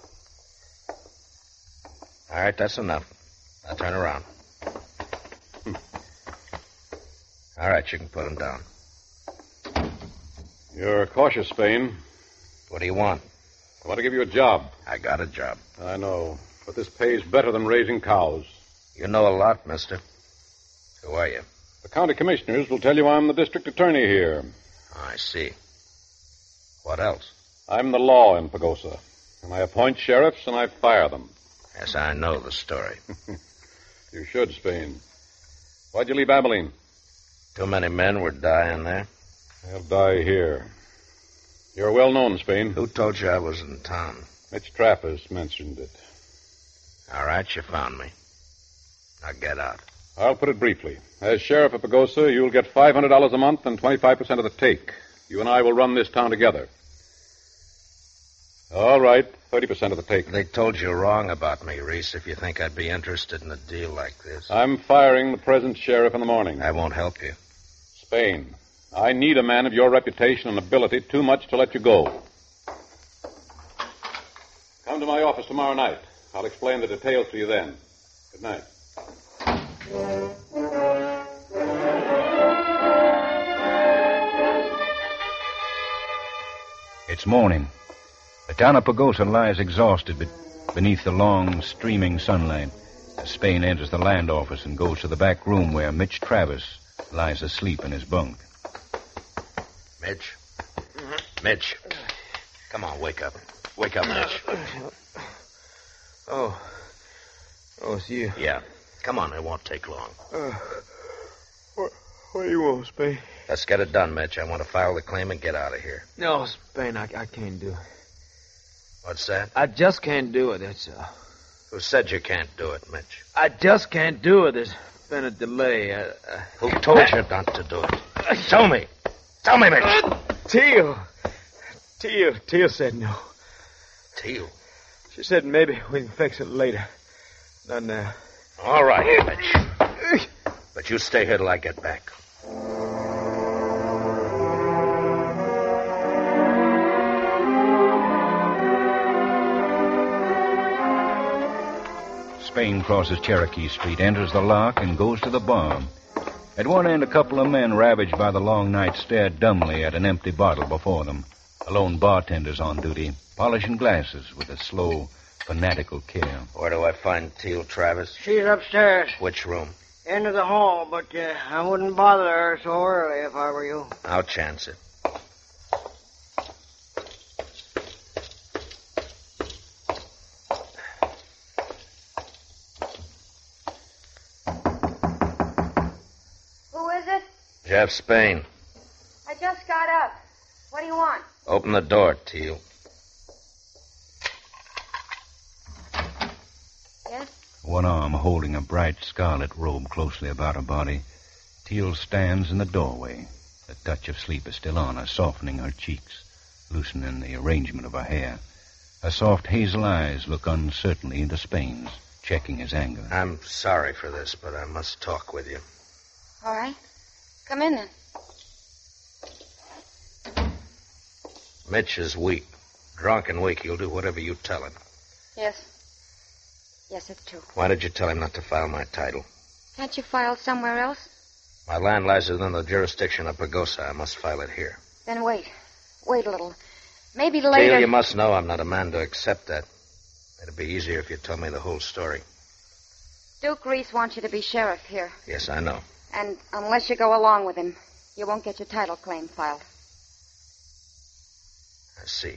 All right, that's enough. Now turn around. Hmm. All right, you can put him down. You're cautious, Spain. What do you want? I want to give you a job. I got a job. I know, but this pays better than raising cows. You know a lot, mister. Who are you? The county commissioners will tell you I'm the district attorney here. Oh, I see. What else? I'm the law in Pagosa, and I appoint sheriffs and I fire them. Yes, I know the story. You should, Spain. Why'd you leave Abilene? Too many men were dying there. They'll die here. You're well known, Spain. Who told you I was in town? Mitch Trappist mentioned it. All right, you found me. Now get out. I'll put it briefly. As sheriff of Pagosa, you'll get five hundred dollars a month and twenty-five percent of the take. You and I will run this town together. All right, thirty percent of the take. They told you wrong about me, Reese, if you think I'd be interested in a deal like this. I'm firing the present sheriff in the morning. I won't help you. Spain, I need a man of your reputation and ability too much to let you go. Come to my office tomorrow night. I'll explain the details to you then. Good night. It's morning. The town of Pagosa lies exhausted be- beneath the long, streaming sunlight as Spain enters the land office and goes to the back room where Mitch Travis lies asleep in his bunk. Mitch? Mitch. Come on, wake up. Wake up, Mitch. Oh. Oh, it's you. Yeah. Come on, it won't take long. Uh, what, what do you want, Spain? Let's get it done, Mitch. I want to file the claim and get out of here. No, Spain, I, I can't do it. What's that? I just can't do it, that's all. Who said you can't do it, Mitch? I just can't do it. There's been a delay. I, I... Who told you not to do it? Tell me. Tell me, Mitch. Uh, Teal. Teal. Teal said no. Teal? She said maybe we can fix it later. Not now. All right, Mitch. But you stay here till I get back. Spain crosses Cherokee Street, enters the lock, and goes to the bar. At one end, a couple of men ravaged by the long night stare dumbly at an empty bottle before them. A lone bartender's on duty, polishing glasses with a slow, fanatical care. Where do I find Teal Travis? She's upstairs. Which room? Into the hall, but uh, I wouldn't bother her so early if I were you. I'll chance it. Who is it? Jeff Spain. I just got up. What do you want? Open the door, Teal. Yes? One arm holding a bright scarlet robe closely about her body, Teal stands in the doorway. The touch of sleep is still on her, softening her cheeks, loosening the arrangement of her hair. Her soft hazel eyes look uncertainly into Spain's, checking his anger. I'm sorry for this, but I must talk with you. All right. Come in then. Mitch is weak. Drunk and weak. He'll do whatever you tell him. Yes. Yes, it's true. Why did you tell him not to file my title? Can't you file somewhere else? My land lies within the jurisdiction of Pagosa. I must file it here. Then wait. Wait a little. Maybe later... Teal, you must know I'm not a man to accept that. It'd be easier if you told me the whole story. Duke Reese wants you to be sheriff here. Yes, I know. And unless you go along with him, you won't get your title claim filed. I see.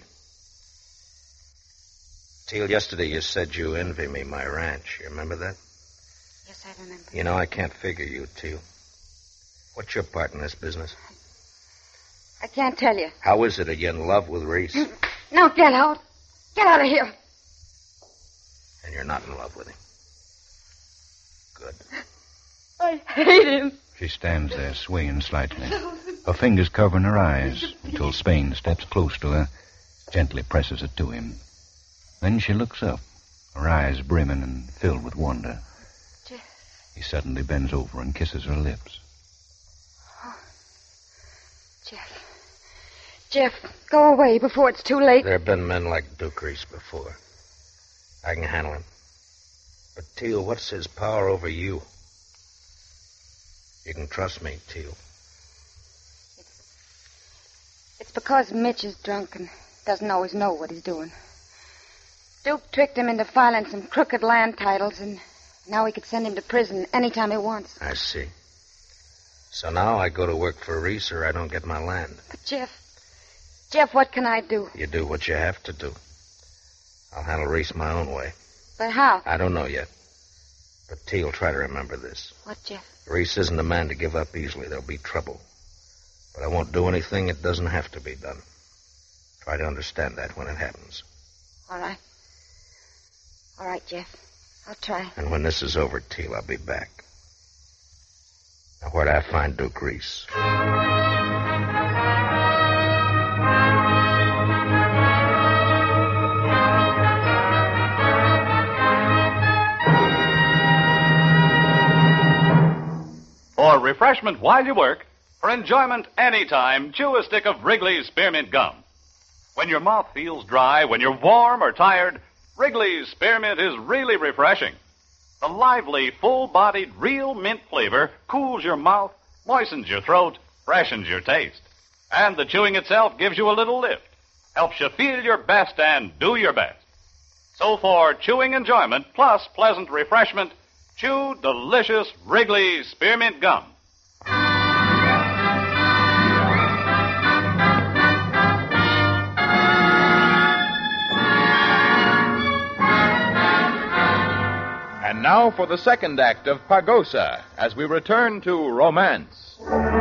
Teal, yesterday you said you envy me my ranch. You remember that? Yes, I remember. You know, I can't figure you, Teal. What's your part in this business? I can't tell you. How is it that you're in love with Reese? Now get out. Get out of here. And you're not in love with him. Good. I hate him. She stands there, swaying slightly, her fingers covering her eyes until Spain steps close to her, gently presses it to him. Then she looks up, her eyes brimming and filled with wonder. Jeff. He suddenly bends over and kisses her lips. Oh. Jeff. Jeff, go away before it's too late. There have been men like Duke Reese before. I can handle him. But, Teal, what's his power over you? You can trust me, Teal. It's because Mitch is drunk and doesn't always know what he's doing. Duke tricked him into filing some crooked land titles, and now he could send him to prison anytime he wants. I see. So now I go to work for Reese or I don't get my land. But, Jeff, Jeff, what can I do? You do what you have to do. I'll handle Reese my own way. But how? I don't know yet. But, Teal, try to remember this. What, Jeff? Reese isn't a man to give up easily. There'll be trouble. But I won't do anything that doesn't have to be done. Try to understand that when it happens. All right. All right, Jeff. I'll try. And when this is over, Teal, I'll be back. Now, where'd I find Duke Reese? For refreshment while you work, for enjoyment anytime, chew a stick of Wrigley's Spearmint Gum. When your mouth feels dry, when you're warm or tired, Wrigley's Spearmint is really refreshing. The lively, full-bodied, real mint flavor cools your mouth, moistens your throat, freshens your taste. And the chewing itself gives you a little lift, helps you feel your best and do your best. So for chewing enjoyment plus pleasant refreshment, chew delicious Wrigley's Spearmint Gum. And now for the second act of Pagosa, as we return to romance.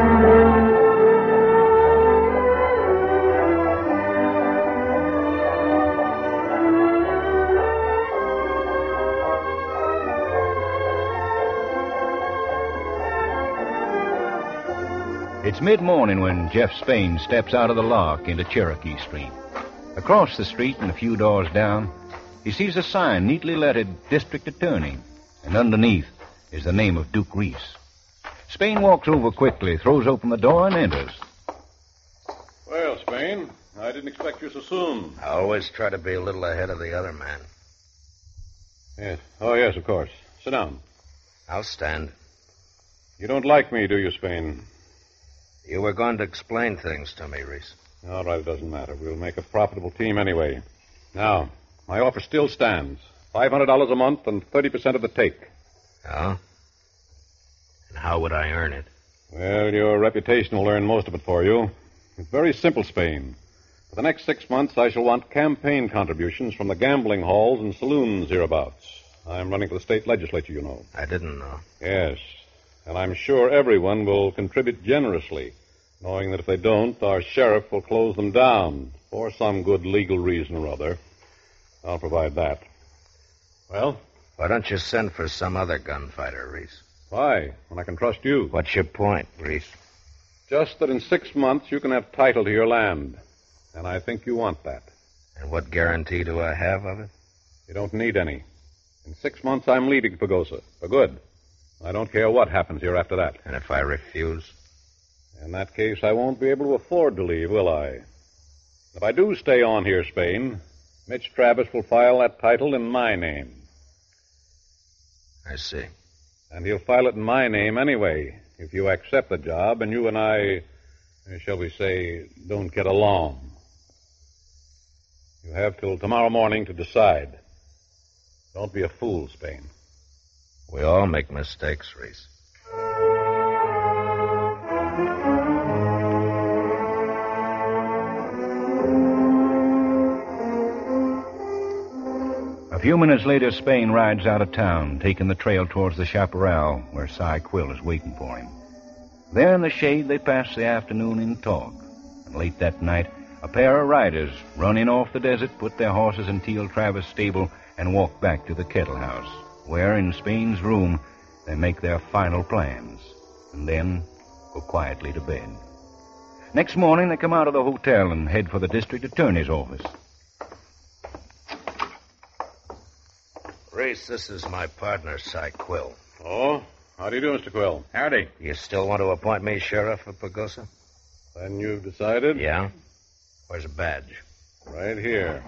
It's mid-morning when Jeff Spain steps out of the lock into Cherokee Street. Across the street and a few doors down, he sees a sign neatly lettered District Attorney, and underneath is the name of Duke Reese. Spain walks over quickly, throws open the door, and enters. Well, Spain, I didn't expect you so soon. I always try to be a little ahead of the other man. Yes. Oh, yes, of course. Sit down. I'll stand. You don't like me, do you, Spain? You were going to explain things to me, Reese. All right, it doesn't matter. We'll make a profitable team anyway. Now, my offer still stands. five hundred dollars a month and thirty percent of the take. Oh? And how would I earn it? Well, your reputation will earn most of it for you. It's very simple, Spain. For the next six months, I shall want campaign contributions from the gambling halls and saloons hereabouts. I'm running for the state legislature, you know. I didn't know. Yes. And I'm sure everyone will contribute generously, knowing that if they don't, our sheriff will close them down for some good legal reason or other. I'll provide that. Well? Why don't you send for some other gunfighter, Reese? Why? When I can trust you. What's your point, Reese? Just that in six months you can have title to your land. And I think you want that. And what guarantee do I have of it? You don't need any. In six months I'm leaving Pagosa. For good. I don't care what happens here after that. And if I refuse? In that case, I won't be able to afford to leave, will I? If I do stay on here, Spain, Mitch Travis will file that title in my name. I see. And he'll file it in my name anyway, if you accept the job and you and I, shall we say, don't get along. You have till tomorrow morning to decide. Don't be a fool, Spain. We all make mistakes, Reese. A few minutes later, Spain rides out of town, taking the trail towards the chaparral where Cy Quill is waiting for him. There in the shade, they pass the afternoon in talk. And late that night, a pair of riders run in off the desert, put their horses in Teal Travis' stable, and walk back to the Kettle House, where in Spain's room they make their final plans, and then go quietly to bed. Next morning, they come out of the hotel and head for the district attorney's office. Reese, this is my partner, Cy Quill. Oh? How do you do, Mister Quill? Howdy. You still want to appoint me sheriff of Pagosa? Then you've decided? Yeah. Where's a badge? Right here.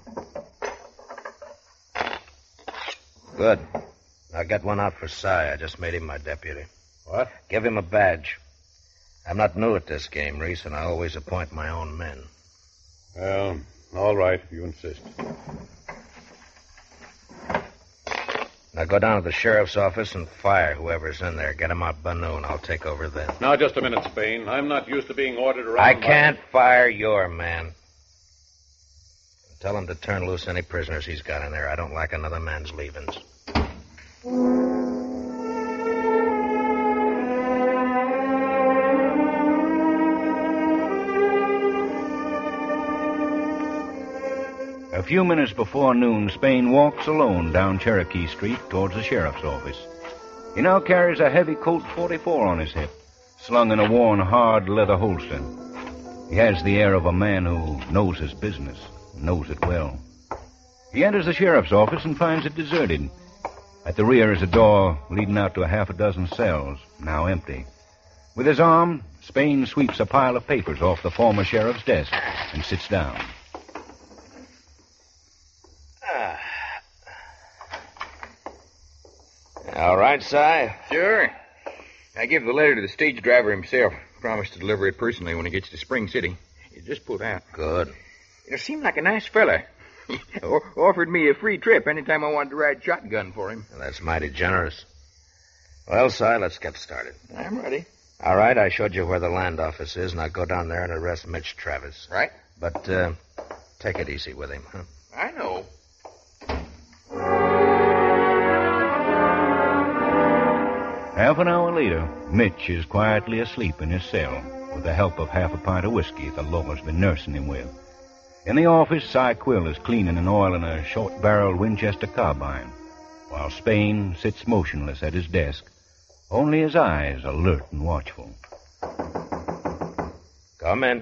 Good. Now get one out for Cy. I just made him my deputy. What? Give him a badge. I'm not new at this game, Reese, and I always appoint my own men. Well, all right, if you insist. Now go down to the sheriff's office and fire whoever's in there. Get him out by noon. I'll take over then. Now, just a minute, Spain. I'm not used to being ordered around. I can't by... fire your man. Tell him to turn loose any prisoners he's got in there. I don't like another man's leavings. A few minutes before noon, Spain walks alone down Cherokee Street towards the sheriff's office. He now carries a heavy Colt forty-four on his hip, slung in a worn, hard leather holster. He has the air of a man who knows his business, knows it well. He enters the sheriff's office and finds it deserted. At the rear is a door leading out to a half a dozen cells, now empty. With his arm, Spain sweeps a pile of papers off the former sheriff's desk and sits down. All right, Cy? Sure. I give the letter to the stage driver himself. Promised to deliver it personally when he gets to Spring City. He just pulled out. Good. He seemed like a nice fella. o- offered me a free trip anytime I wanted to ride shotgun for him. Well, that's mighty generous. Well, Cy, let's get started. I'm ready. All right, I showed you where the land office is. Now go down there and arrest Mitch Travis. Right. But uh, take it easy with him, huh? I know. Half an hour later, Mitch is quietly asleep in his cell with the help of half a pint of whiskey the law's been nursing him with. In the office, Cy Quill is cleaning and oiling a short-barreled Winchester carbine, while Spain sits motionless at his desk, only his eyes alert and watchful. Come in.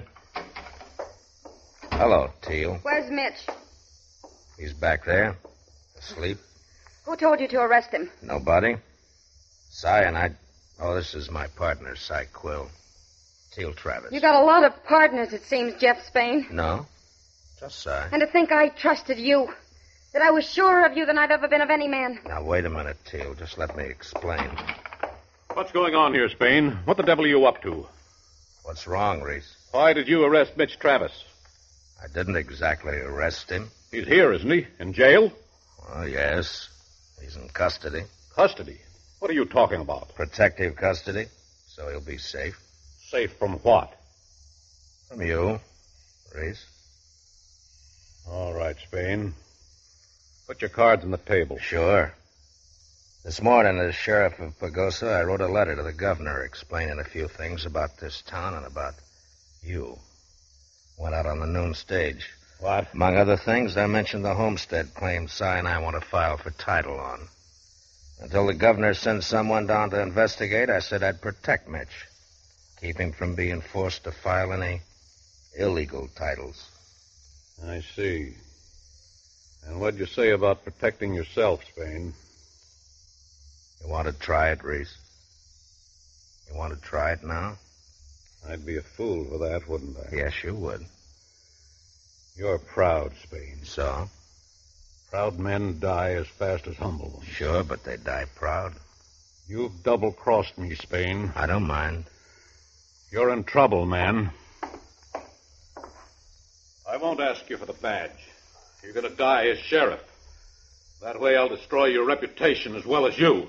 Hello, Teal. Where's Mitch? He's back there, asleep. Who told you to arrest him? Nobody. Cy and I... Oh, this is my partner, Cy Quill. Teal Travis. You got a lot of partners, it seems, Jeff Spain. No, just Cy. And to think I trusted you. That I was surer of you than I've ever been of any man. Now, wait a minute, Teal. Just let me explain. What's going on here, Spain? What the devil are you up to? What's wrong, Reese? Why did you arrest Mitch Travis? I didn't exactly arrest him. He's here, isn't he? In jail? Well, yes. He's in custody. Custody? What are you talking about? Protective custody, so he'll be safe. Safe from what? From you, Reese. All right, Spain. Put your cards on the table. Sure. This morning, as sheriff of Pagosa, I wrote a letter to the governor explaining a few things about this town and about you. Went out on the noon stage. What? Among other things, I mentioned the homestead claim Cy and I want to file for title on. Until the governor sends someone down to investigate, I said I'd protect Mitch. Keep him from being forced to file any illegal titles. I see. And what'd you say about protecting yourself, Spain? You want to try it, Reese? You want to try it now? I'd be a fool for that, wouldn't I? Yes, you would. You're proud, Spain. So? Proud men die as fast as humble ones. Sure, but they die proud. You've double-crossed me, Spain. I don't mind. You're in trouble, man. I won't ask you for the badge. You're going to die as sheriff. That way I'll destroy your reputation as well as you.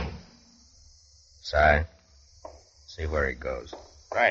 Si, see where he goes. Right.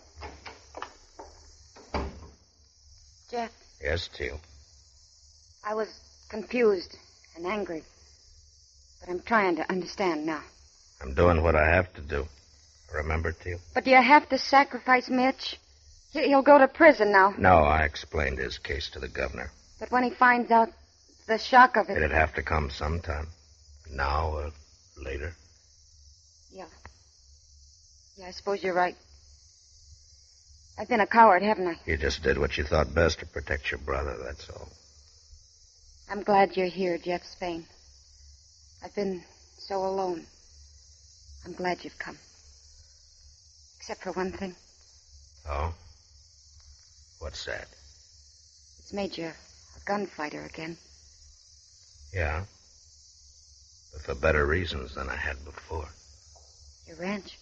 Jeff, Yes, Teal. I was confused and angry. But I'm trying to understand now. I'm doing what I have to do. Remember, Teal? But do you have to sacrifice Mitch? He- He'll go to prison now. No, I explained his case to the governor. But when he finds out the shock of it... It'd have to come sometime. Now or later. Yeah. Yeah, I suppose you're right. I've been a coward, haven't I? You just did what you thought best to protect your brother, that's all. I'm glad you're here, Jeff Spain. I've been so alone. I'm glad you've come. Except for one thing. Oh? What's that? It's made you a gunfighter again. Yeah. But for better reasons than I had before. Your ranch.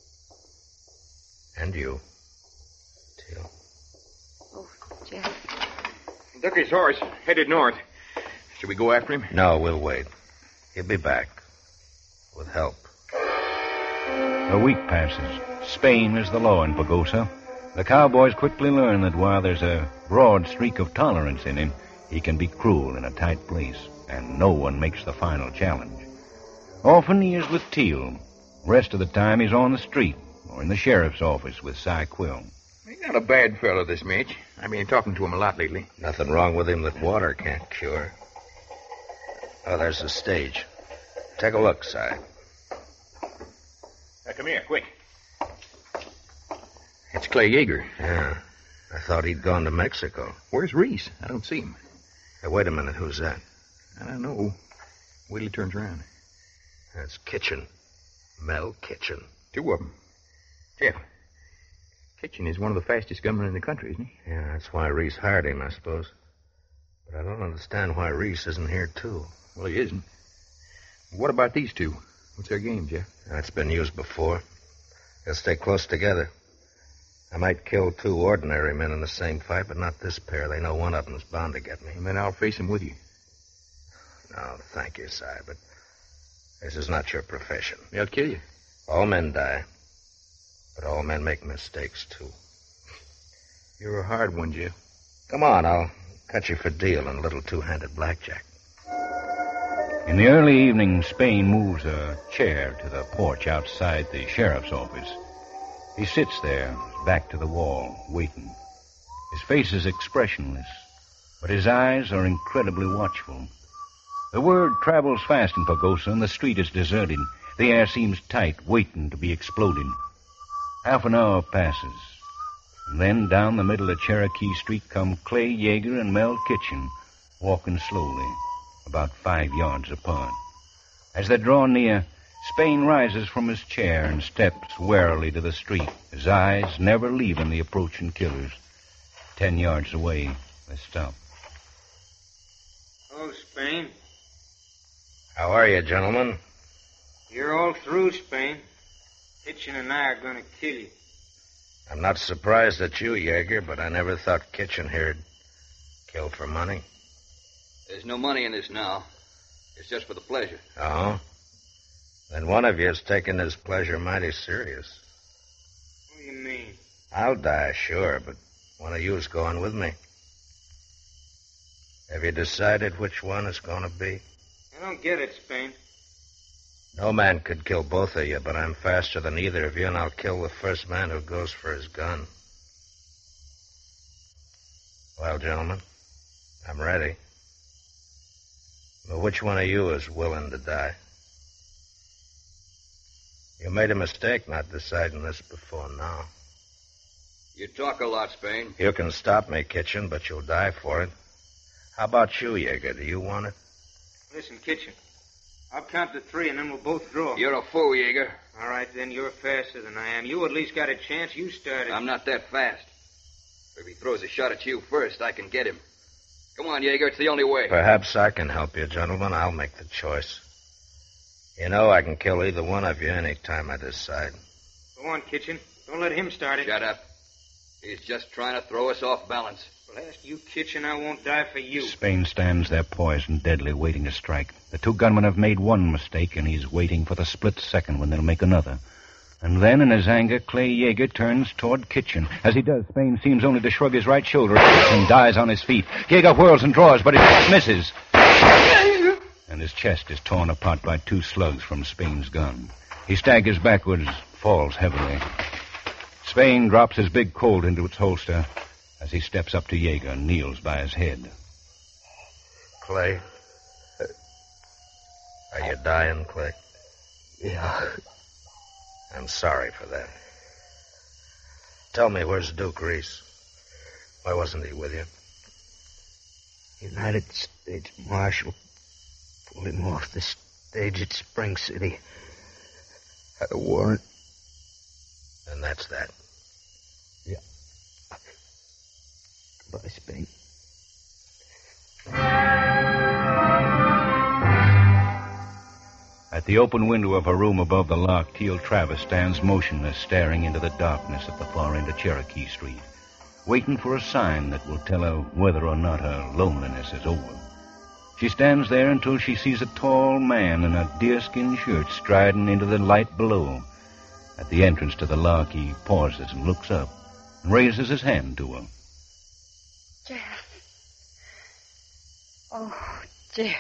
And you, Teal. Oh, Jeff. Ducky's horse headed north. Should we go after him? No, we'll wait. He'll be back. With help. A week passes. Spain is the law in Pagosa. The cowboys quickly learn that while there's a broad streak of tolerance in him, he can be cruel in a tight place, and no one makes the final challenge. Often he is with Teal. Rest of the time he's on the street or in the sheriff's office with Si Quill. He's not a bad fellow, this Mitch. I've been talking to him a lot lately. Nothing wrong with him that water can't cure. Oh, there's the stage. Take a look, Si. Now, come here, quick. It's Clay Yeager. Yeah. I thought he'd gone to Mexico. Where's Reese? I don't see him. Hey, wait a minute. Who's that? I don't know. Wait till he turns around. That's Kitchen. Mel Kitchen. Two of them. Jeff, Kitchen is one of the fastest gunmen in the country, isn't he? Yeah, that's why Reese hired him, I suppose. But I don't understand why Reese isn't here, too. Well, he isn't. What about these two? What's their game, Jeff? That's been used before. They'll stay close together. I might kill two ordinary men in the same fight, but not this pair. They know one of them's bound to get me. And then I'll face them with you. No, thank you, Si, but this is not your profession. They'll kill you. All men die. But all men make mistakes, too. You're a hard one, Jeff. Come on, I'll cut you for deal in a little two-handed blackjack. In the early evening, Spain moves a chair to the porch outside the sheriff's office. He sits there, his back to the wall, waiting. His face is expressionless, but his eyes are incredibly watchful. The word travels fast in Pagosa, and the street is deserted. The air seems tight, waiting to be exploded. Half an hour passes, and then down the middle of Cherokee Street come Clay Yeager and Mel Kitchen, walking slowly, about five yards apart. As they draw near, Spain rises from his chair and steps warily to the street, his eyes never leaving the approaching killers. Ten yards away, they stop. Oh, Spain. How are you, gentlemen? You're all through, Spain. Kitchen and I are going to kill you. I'm not surprised at you, Yeager, but I never thought Kitchen here'd kill for money. There's no money in this now. It's just for the pleasure. Oh? Then one of you has taken his pleasure mighty serious. What do you mean? I'll die, sure, but one of you's going with me. Have you decided which one it's going to be? I don't get it, Spain. No man could kill both of you, but I'm faster than either of you, and I'll kill the first man who goes for his gun. Well, gentlemen, I'm ready. But which one of you is willing to die? You made a mistake not deciding this before now. You talk a lot, Spain. You can stop me, Kitchen, but you'll die for it. How about you, Yeager? Do you want it? Listen, Kitchen. I'll count to three, and then we'll both draw. You're a fool, Yeager. All right, then. You're faster than I am. You at least got a chance. You started. I'm not that fast. If he throws a shot at you first, I can get him. Come on, Yeager. It's the only way. Perhaps I can help you, gentlemen. I'll make the choice. You know I can kill either one of you any time I decide. Go on, Kitchen. Don't let him start it. Shut up. He's just trying to throw us off balance. Blast you, Kitchen, I won't die for you. Spain stands there poised and deadly, waiting to strike. The two gunmen have made one mistake, and he's waiting for the split second when they'll make another. And then, in his anger, Clay Yeager turns toward Kitchen. As he does, Spain seems only to shrug his right shoulder and dies on his feet. Yeager whirls and draws, but it misses. And his chest is torn apart by two slugs from Spain's gun. He staggers backwards, falls heavily. Spain drops his big Colt into its holster as he steps up to Yeager and kneels by his head. Clay? Are you dying, Clay? Yeah. I'm sorry for that. Tell me, where's Duke Reese? Why wasn't he with you? United States Marshal pulled him off the stage at Spring City. Had a warrant. And that's that. Yeah. Goodbye, Spain. At the open window of a room above the lock, Teal Travis stands motionless, staring into the darkness at the far end of Cherokee Street, waiting for a sign that will tell her whether or not her loneliness is over. She stands there until she sees a tall man in a deerskin shirt striding into the light below. At the entrance to the lock, he pauses and looks up and raises his hand to her. Jeff. Oh, Jeff.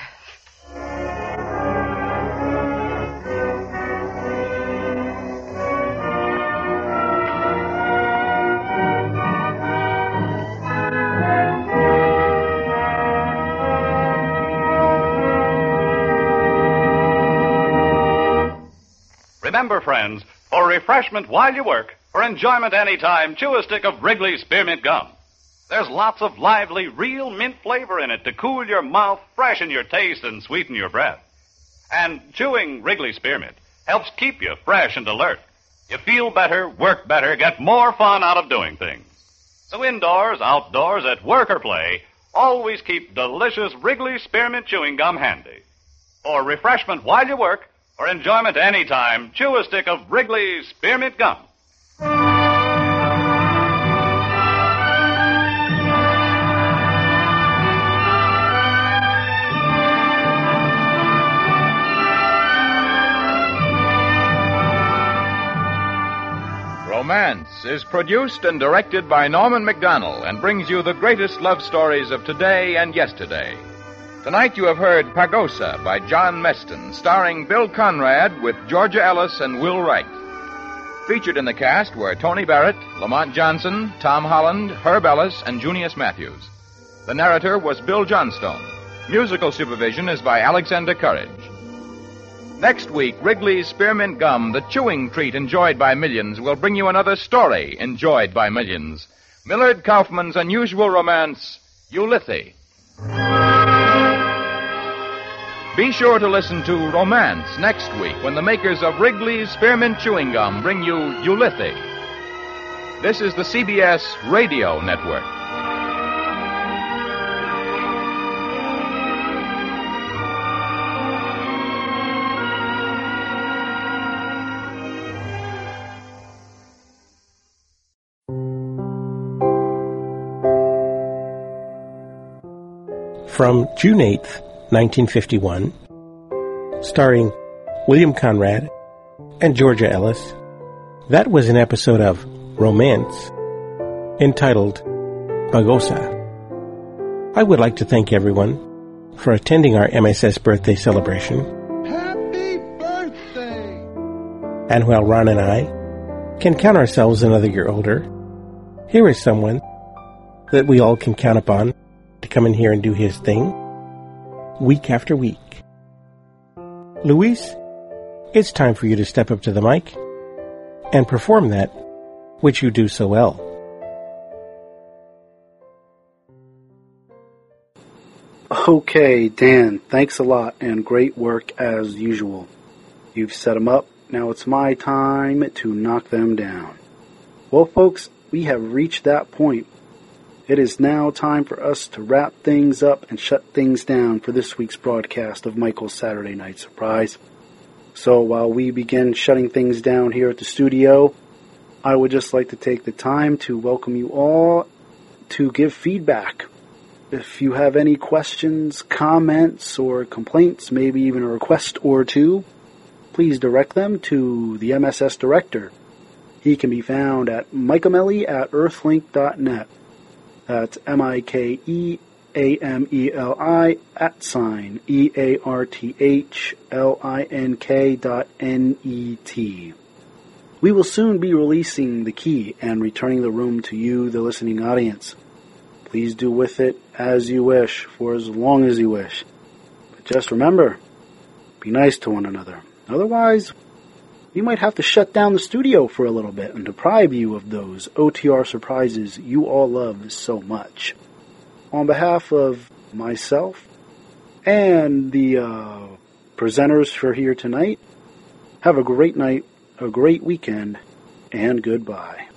Remember, friends, for refreshment while you work, for enjoyment anytime, chew a stick of Wrigley's Spearmint Gum. There's lots of lively, real mint flavor in it to cool your mouth, freshen your taste, and sweeten your breath. And chewing Wrigley's Spearmint helps keep you fresh and alert. You feel better, work better, get more fun out of doing things. So indoors, outdoors, at work or play, always keep delicious Wrigley's Spearmint Chewing Gum handy. For refreshment while you work, for enjoyment anytime, chew a stick of Wrigley's Spearmint Gum. Romance is produced and directed by Norman Macdonnell and brings you the greatest love stories of today and yesterday. Tonight you have heard Pagosa by John Meston, starring Bill Conrad with Georgia Ellis and Will Wright. Featured in the cast were Tony Barrett, Lamont Johnson, Tom Holland, Herb Ellis, and Junius Matthews. The narrator was Bill Johnstone. Musical supervision is by Alexander Courage. Next week, Wrigley's Spearmint Gum, the chewing treat enjoyed by millions, will bring you another story enjoyed by millions. Millard Kaufman's unusual romance, Ulysses. Be sure to listen to Romance next week when the makers of Wrigley's Spearmint Chewing Gum bring you Ulysses. This is the C B S Radio Network. From June eighth, nineteen fifty-one, starring William Conrad and Georgia Ellis, that was an episode of Romance entitled Pagosa. I would like to thank everyone for attending our M S S birthday celebration. Happy birthday! And while Ron and I can count ourselves another year older, here is someone that we all can count upon to come in here and do his thing week after week. Luis, it's time for you to step up to the mic and perform that which you do so well. Okay, Dan, thanks a lot and great work as usual. You've set them up, now it's my time to knock them down. Well, folks, we have reached that point. It is now time for us to wrap things up and shut things down for this week's broadcast of Michael's Saturday Night Surprise. So while we begin shutting things down here at the studio, I would just like to take the time to welcome you all to give feedback. If you have any questions, comments, or complaints, maybe even a request or two, please direct them to the M S S Director. He can be found at Mikeameli at earthlink dot net. That's M I K E A M E L I at sign E A R T H L I N K dot N E T. We will soon be releasing the key and returning the room to you, the listening audience. Please do with it as you wish, for as long as you wish. But just remember, be nice to one another. Otherwise, we might have to shut down the studio for a little bit and deprive you of those O T R surprises you all love so much. On behalf of myself and the uh, presenters for here tonight, have a great night, a great weekend, and goodbye.